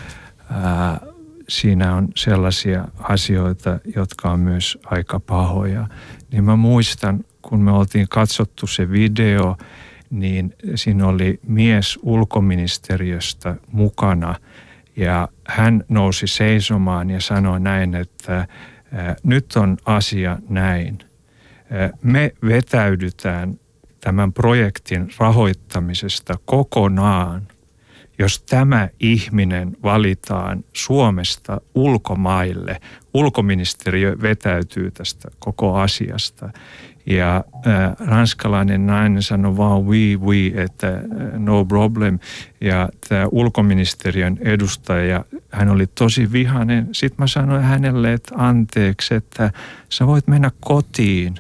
siinä on sellaisia asioita, jotka on myös aika pahoja. Niin mä muistan, kun me oltiin katsottu se video, niin siinä oli mies ulkoministeriöstä mukana ja hän nousi seisomaan ja sanoi näin, että ää, nyt on asia näin. Ää, me vetäydytään tämän projektin rahoittamisesta kokonaan, jos tämä ihminen valitaan Suomesta ulkomaille. Ulkoministeriö vetäytyy tästä koko asiasta. Ja äh, ranskalainen nainen sanoi vaan oui, oui, että äh, no problem. Ja tämä ulkoministeriön edustaja, hän oli tosi vihainen. Sitten mä sanoin hänelle, että anteeksi, että sä voit mennä kotiin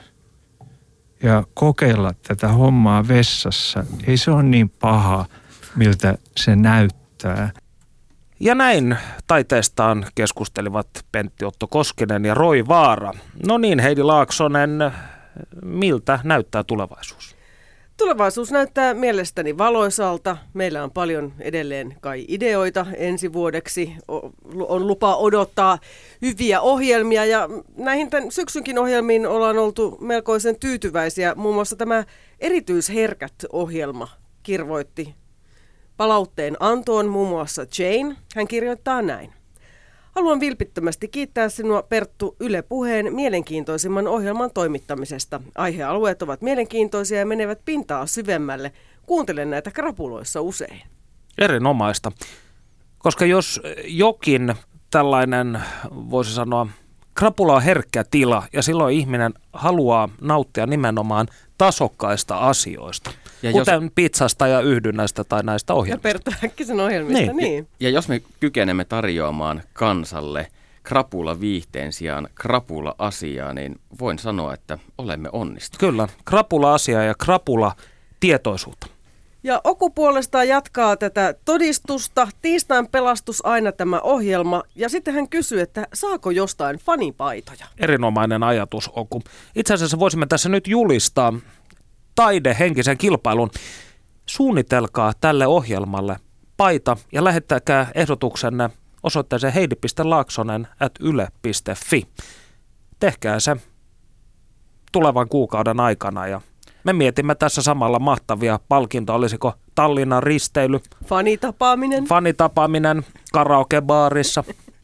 ja kokeilla tätä hommaa vessassa. Ei se ole niin paha, miltä se näyttää. Ja näin taiteestaan keskustelivat Pentti Otto Koskinen ja Roy Vaara. No niin, Heidi Laaksonen, miltä näyttää tulevaisuus? Tulevaisuus näyttää mielestäni valoisalta. Meillä on paljon edelleen kai ideoita ensi vuodeksi. On lupa odottaa hyviä ohjelmia ja näihin tämän syksynkin ohjelmiin ollaan oltu melkoisen tyytyväisiä. Muun muassa tämä Erityisherkät-ohjelma kirvoitti palautteen antoon muun muassa Jane. Hän kirjoittaa näin. Haluan vilpittömästi kiittää sinua, Perttu, Yle Puheen mielenkiintoisimman ohjelman toimittamisesta. Aihealueet ovat mielenkiintoisia ja menevät pintaa syvemmälle. Kuuntelen näitä krapuloissa usein. Erinomaista. Koska jos jokin tällainen, voisi sanoa, krapula on herkkä tila ja silloin ihminen haluaa nauttia nimenomaan tasokkaista asioista. Ja kuten jos, pizzasta ja yhdynnäistä tai näistä ohjelmista. Ja Perttu Häkkisen ohjelmista, niin. niin. Ja, ja jos me kykenemme tarjoamaan kansalle krapula-viihteen sijaan krapula-asiaa, niin voin sanoa, että olemme onnistuneet. Kyllä, krapula-asiaa ja krapula-tietoisuutta. Ja Oku puolestaan jatkaa tätä todistusta. Tiistain pelastus aina tämä ohjelma. Ja sitten hän kysyy, että saako jostain fanipaitoja? Erinomainen ajatus, Oku. Itse asiassa voisimme tässä nyt julistaa taidehenkisen kilpailun. Suunnitelkaa tälle ohjelmalle paita ja lähettäkää ehdotuksenne osoitteeseen heidi piste laaksonen ät yle piste fi. Tehkää se tulevan kuukauden aikana ja me mietimme tässä samalla mahtavia palkintoja. Olisiko Tallinnan risteily? Fanitapaaminen. Fanitapaaminen karaokebaarissa.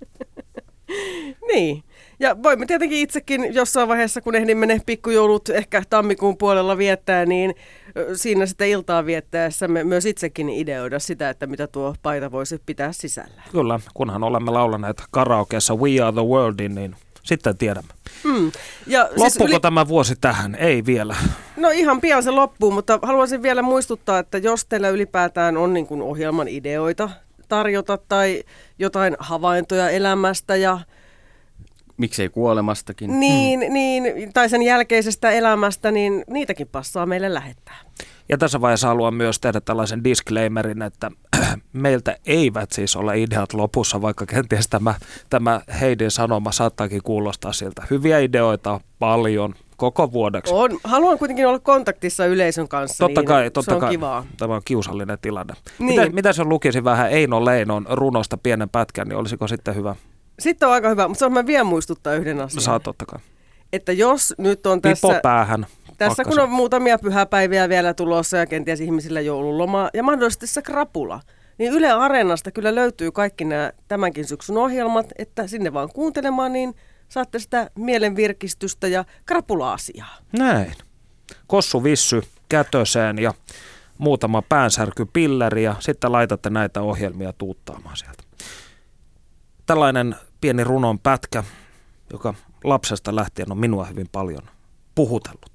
Niin. Ja voimme tietenkin itsekin jossain vaiheessa, kun ehdimme ne pikkujoulut ehkä tammikuun puolella viettää, niin siinä sitten iltaa viettäessä me myös itsekin ideoida sitä, että mitä tuo paita voisi pitää sisällä. Kyllä, kunhan olemme laulaneet karaokeessa We Are the Worldin, niin sitten tiedämme. Mm. Ja Loppuuko siis yli... tämä vuosi tähän? Ei vielä. No ihan pian se loppuu, mutta haluaisin vielä muistuttaa, että jos teillä ylipäätään on niin kuin ohjelman ideoita tarjota tai jotain havaintoja elämästä ja miksei kuolemastakin. Niin, mm. niin, tai sen jälkeisestä elämästä, niin niitäkin passaa meille lähettää. Ja tässä vaiheessa haluan myös tehdä tällaisen disclaimerin, että meiltä eivät siis ole ideat lopussa, vaikka kenties tämä, tämä Heidin sanoma saattaakin kuulostaa siltä. Hyviä ideoita paljon koko vuodeksi. On. Haluan kuitenkin olla kontaktissa yleisön kanssa, totta niin kai, totta se on kai. kivaa. Tämä on kiusallinen tilanne. Niin. Mitä, mitä jos lukisin vähän Eino Leinon runosta pienen pätkän, niin olisiko sitten hyvä? Sitten on aika hyvä, mutta mä vielä muistuttaa yhden asian. Saa totta kai. Että jos nyt on tässä... Pipo päähän. Tässä kun on muutamia pyhäpäiviä vielä tulossa ja kenties ihmisillä joululoma ja mahdollisesti se krapula, niin Yle Areenasta kyllä löytyy kaikki nämä tämänkin syksyn ohjelmat, että sinne vaan kuuntelemaan, niin saatte sitä mielenvirkistystä ja krapula-asiaa. Näin. Kossu Vissy kätöseen ja muutama päänsärkypilleri ja sitten laitatte näitä ohjelmia tuuttaamaan sieltä. Tällainen pieni runon pätkä, joka lapsesta lähtien on minua hyvin paljon puhutellut.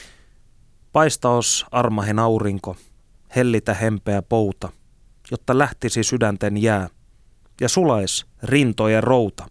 Paistaos armahen aurinko, hellitä hempeä pouta, jotta lähtisi sydänten jää ja sulais rintojen routa.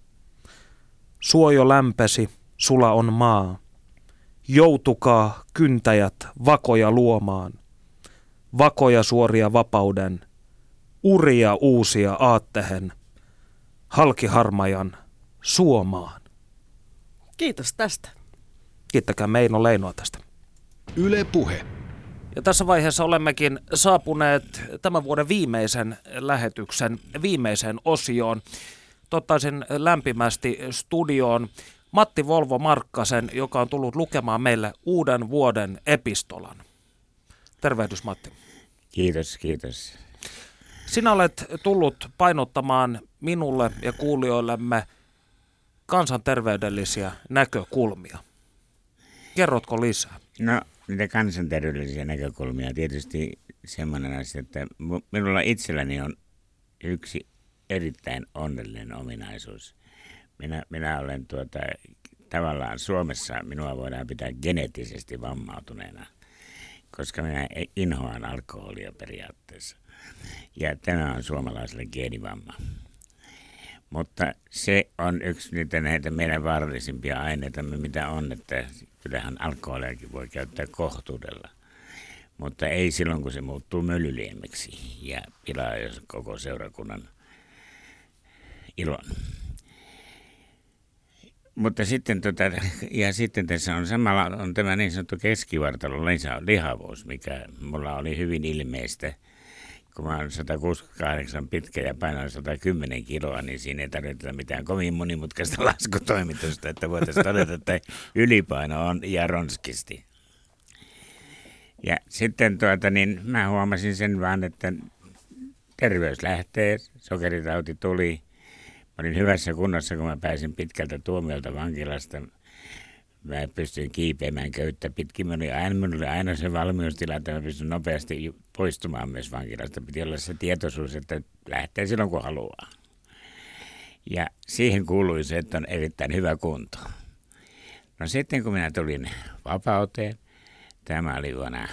Suojo lämpesi, sula on maa. Joutukaa kyntäjät vakoja luomaan. Vakoja suoria vapauden, uria uusia aattehen, halkiharmajan Suomaan. Kiitos tästä. Kiittäkää Meino Leinoa tästä. Yle Puhe. Ja tässä vaiheessa olemmekin saapuneet tämän vuoden viimeisen lähetyksen viimeiseen osioon. Tottaisin lämpimästi studioon Matti Volvo Markkasen, joka on tullut lukemaan meille uuden vuoden epistolan. Tervehdys Matti. Kiitos, kiitos. Sinä olet tullut painottamaan minulle ja kuulijoillemme kansanterveydellisiä näkökulmia. Kerrotko lisää? No, niitä kansanterveydellisiä näkökulmia tietysti semmoinen asia, että minulla itselläni on yksi erittäin onnellinen ominaisuus. Minä, minä olen tuota, tavallaan Suomessa, minua voidaan pitää geneettisesti vammautuneena, koska minä inhoan alkoholia periaatteessa. Ja tämä on suomalaiselle geenivamma. Mutta se on yksi niitä näitä meidän vaarallisimpia aineita, mitä on, että kyllähän alkoholiakin voi käyttää kohtuudella. Mutta ei silloin, kun se muuttuu mölyliemmeksi ja pilaa koko seurakunnan ilon. Mutta sitten, tota, ja sitten tässä on samalla on tämä niin sanottu keskivartalon lihavuus, mikä mulla oli hyvin ilmeistä. Kun mä olen sata kuusikymmentäkahdeksan pitkä ja painan sata kymmenen kiloa, niin siinä ei tarvita mitään kovin monimutkaista laskutoimitusta, että voitaisiin todeta, että ylipaino on ja ronskisti. Ja sitten tuota, niin mä huomasin sen vaan, että terveys lähtee, sokeritauti tuli. Mä olin hyvässä kunnossa, kun mä pääsin pitkältä tuomiolta vankilasta. Mä pystyin kiipeämään köyttä pitkin. Minulla oli aina, minulla oli aina se valmiustila, että mä pystyn nopeasti poistumaan myös vankilasta. Piti olla se tietoisuus, että lähtee silloin kun haluaa. Ja siihen kuului se, että on erittäin hyvä kunto. No sitten kun minä tulin vapauteen, tämä oli vuonna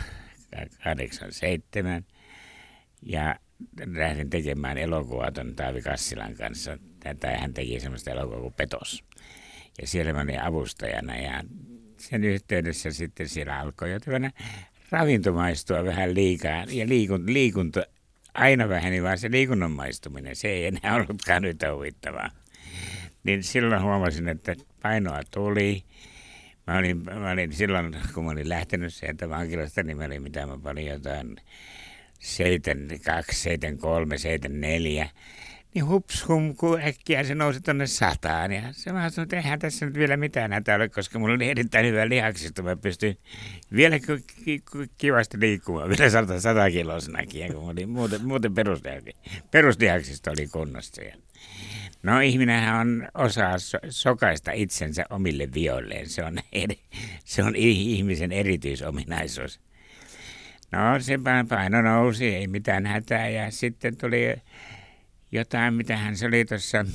kahdeksankymmentäseitsemän, ja lähdin tekemään elokuvaa tuon Taavi Kassilan kanssa tai hän teki semmoista elokuvaa kuin Petos. Ja siellä mä olin avustajana ja sen yhteydessä sitten siellä alkoi jo tämmöinen ravinto maistua vähän liikaa ja liikunta, liikunta aina väheni, vaan se liikunnan maistuminen, se ei enää ollutkaan yhtä huvittavaa. Niin silloin huomasin, että painoa tuli. Mä olin, mä olin silloin, kun mä olin lähtenyt sieltä vankilasta, niin mä olin mitä mä paljon jotain seitsemänkymmentäkaksi, seitsemänkymmentäkolme, seitsemänkymmentäneljä. Niin hups hum, kun äkkiä se nousi tonne sataan. Ja se mä sanoin, että eihän tässä nyt vielä mitään näitä ole, koska mulla oli erittäin hyvä lihaksista. Mä pystyin vielä ki- ki- kivasti liikkumaan, vielä sata, sata kilosnakin, kun oli muuten, muuten peruslihaksista oli kunnossa. No ihminenhän on osaa so- sokaista itsensä omille vioilleen. Se on, eri, se on ihmisen erityisominaisuus. No se paino nousi, ei mitään hätää ja sitten tuli jotain, mitähän se oli tuossa,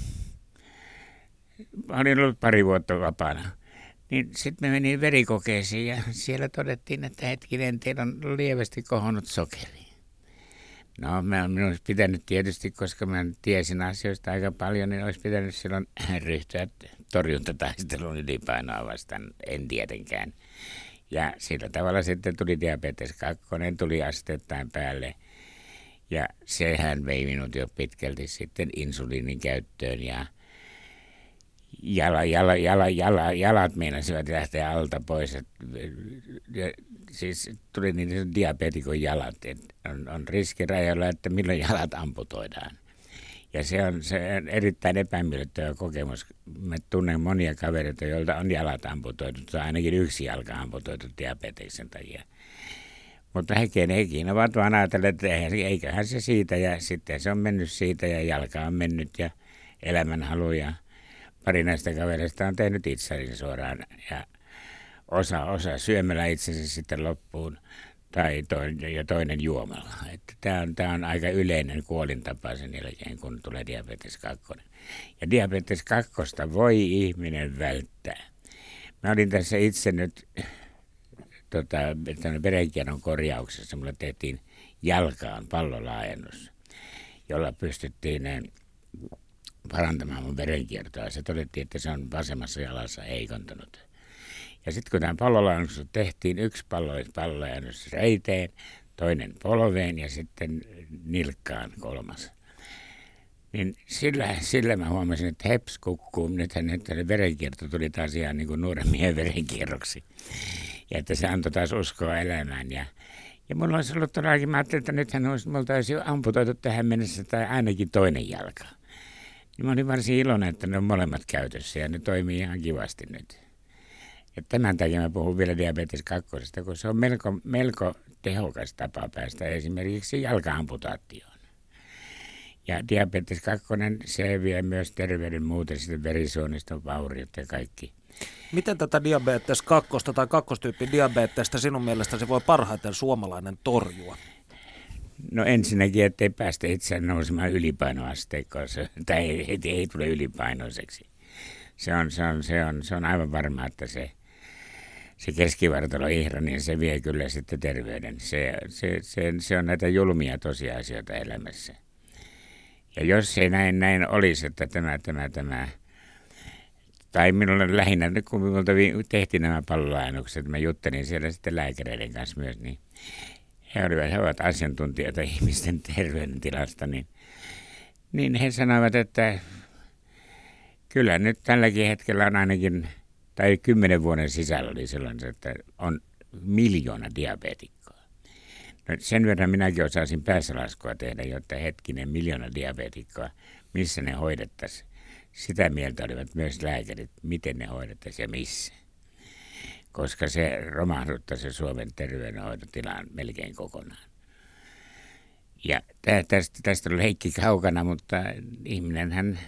olin ollut pari vuotta vapaana. Niin sitten me menin verikokeisiin ja siellä todettiin, että hetkinen, teillä on lievästi kohonnut sokeri. No minun olisi pitänyt tietysti, koska mä tiesin asioista aika paljon, niin olisi pitänyt silloin ryhtyä torjuntataisteluun ylipainoa vastaan, en tietenkään. Ja sillä tavalla sitten tuli diabetes kaksi, tuli asteittain päälle. Ja sehän vei minut jo pitkälti sitten insuliinin käyttöön ja jala, jala, jala, jala, jalat meinasivat lähteä alta pois. Et, ja, siis tuli niin diabeetikon jalat, että on, on riskirajalla, että milloin jalat amputoidaan. Ja se on, se on erittäin epämiellyttävä kokemus. Mä tunnen monia kavereita, joilta on jalat amputoitu, tai ainakin yksi jalka amputoitu diabeteksen takia. Mutta hekin, hekin ovat vaan ajatelleet, että eiköhän se siitä ja sitten se on mennyt siitä ja jalka on mennyt ja elämänhalu ja pari näistä kavereista on tehnyt itseäni suoraan ja osa, osa syömällä itsensä sitten loppuun tai toinen, ja toinen juomalla. Tämä on, tämä on aika yleinen kuolintapa sen jälkeen, kun tulee diabetes kaksi. Ja diabetes kaksi voi ihminen välttää. Mä olin tässä itse nyt tota, verenkierron korjauksessa. Mulla tehtiin jalkaan pallolaajennus, jolla pystyttiin parantamaan mun verenkiertoa. Se todettiin, että se on vasemmassa jalassa heikontunut. Ja sitten kun tämä pallolaajennus tehtiin, yksi pallolaajennus reiteen, toinen polveen ja sitten nilkkaan kolmas. Niin sillä, sillä mä huomasin, että heps kukkuu. Nythän että verenkierto tuli taas ihan niin kuin nuoren miehen verenkierroksi. Ja että se antoi taas uskoa elämään. Ja, ja mulla olisi ollut todellakin, mä ajattelin, että nythän olisi, multa olisi jo amputoitu tähän mennessä tai ainakin toinen jalka. Niin mä olin varsin iloinen, että ne on molemmat käytössä ja ne toimii ihan kivasti nyt. Ja tämän takia mä puhun vielä diabetes kaksi, kun se on melko, melko tehokas tapa päästä esimerkiksi jalka-amputaatioon. Ja diabetes kaksi, se vie myös terveyden muuten, sitten verisuoniston vauriot ja kaikki. Miten tätä diabetes kaksi tai kakkostyypin diabetesta sinun mielestä se voi parhaiten suomalainen torjua? No ensinnäkin, ettei päästä itseään nousemaan ylipainoasteikkoon, tai ei, ei, ei tule ylipainoiseksi. Se on, se, on, se, on, se on aivan varma, että se, se keskivartaloihra, niin se vie kyllä sitten terveyden. Se, se, se, se on näitä julmia tosiasioita elämässä. Ja jos ei näin, näin olisi, että tämä, tämä, tämä, tai minulla lähinnä, kun minulta tehtiin nämä pallolaajennukset, mä juttelin siellä sitten lääkäreiden kanssa myös, niin he olivat, he ovat asiantuntijoita ihmisten terveydentilasta, niin, niin he sanoivat, että kyllä nyt tälläkin hetkellä on ainakin, tai kymmenen vuoden sisällä oli silloin, että on miljoona diabeetikkoa. No sen verran minäkin osaisin päässälaskua tehdä, jotta hetkinen miljoona diabeetikkoa, missä ne hoidettaisiin. Sitä mieltä olivat myös lääkärit, miten ne hoidettaisiin ja missä. Koska se romahduttaisi se Suomen terveydenhoitotilaan melkein kokonaan. Ja tästä, tästä oli Heikki kaukana, mutta ihminenhän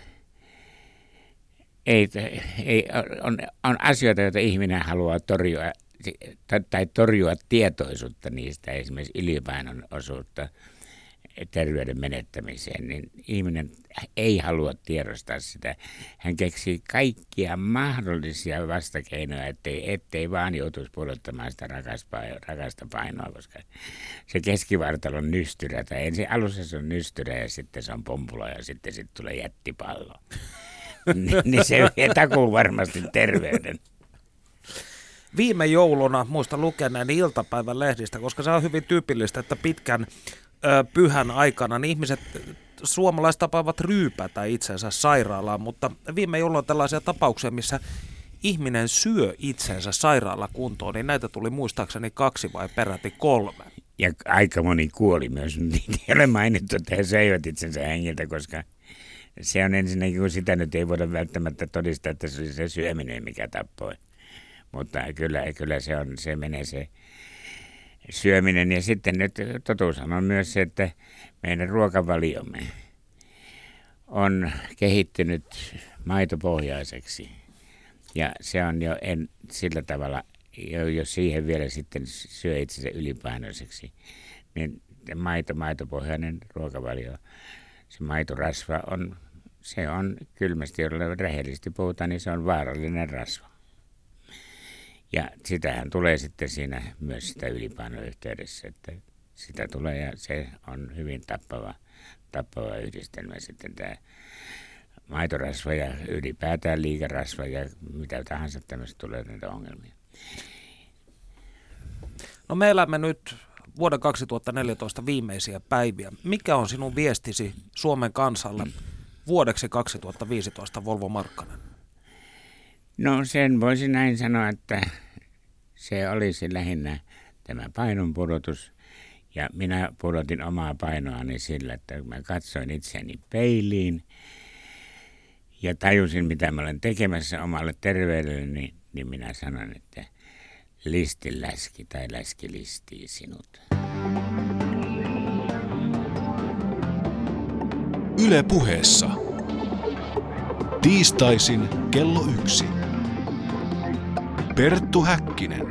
ei, ei, on, on asioita, joita ihminen haluaa torjua, tai torjua tietoisuutta niistä, esimerkiksi ylipainon osuutta. terveyden menettämiseen, niin ihminen ei halua tiedostaa sitä. Hän keksii kaikkia mahdollisia vastakeinoja, ettei, ettei vaan joutuisi pudottamaan sitä rakasta painoa, koska se keskivartalon nystyrä, tai ensin alussa se on nystyrä ja sitten se on pompula ja sitten, sitten tulee jättipallo. Niin se vie takuun varmasti terveyden. Viime jouluna muistan lukeneeni iltapäivän lehdistä, koska se on hyvin tyypillistä, että pitkän ö, pyhän aikana niin ihmiset, suomalaiset tapaavat ryypätä itsensä sairaalaan, mutta viime jouluna on tällaisia tapauksia, missä ihminen syö itsensä sairaalakuntoon, niin näitä tuli muistaakseni kaksi vai peräti kolme. Ja aika moni kuoli myös, niin ei ole mainittu, että he söivät itsensä hengiltä, koska se on ensinnäkin, kun sitä nyt ei voida välttämättä todistaa, että se oli se syöminen, mikä tappoi. Mutta kyllä, kyllä se, on, se menee se syöminen. Ja sitten nyt totuushan on myös se, että meidän ruokavaliomme on kehittynyt maitopohjaiseksi. Ja se on jo en, sillä tavalla, jos siihen vielä sitten syö itsensä ylipainoiseksi, niin maito, maitopohjainen ruokavalio, se maitorasva on, se on kylmästi, jolla rehellisesti puhutaan, niin se on vaarallinen rasva. Ja sitähän tulee sitten siinä myös sitä ylipainoyhteydessä, että sitä tulee ja se on hyvin tappava, tappava yhdistelmä sitten tämä maitorasva ja ylipäätään liikerasva ja mitä tahansa tämmöistä tulee näitä ongelmia. No me elämme nyt vuoden kaksituhattaneljätoista viimeisiä päiviä. Mikä on sinun viestisi Suomen kansalle vuodeksi kaksituhattaviisitoista, Volvo Markkanen? No sen voisi näin sanoa, että se olisi lähinnä tämä painonpudotus. Ja minä pudotin omaa painoani sillä, että mä katsoin itseäni peiliin ja tajusin, mitä mä olen tekemässä omalle terveydelleni, niin minä sanon, että listi läski tai läski listii sinut. Yle Puheessa. Tiistaisin kello yksi. Perttu Häkkinen.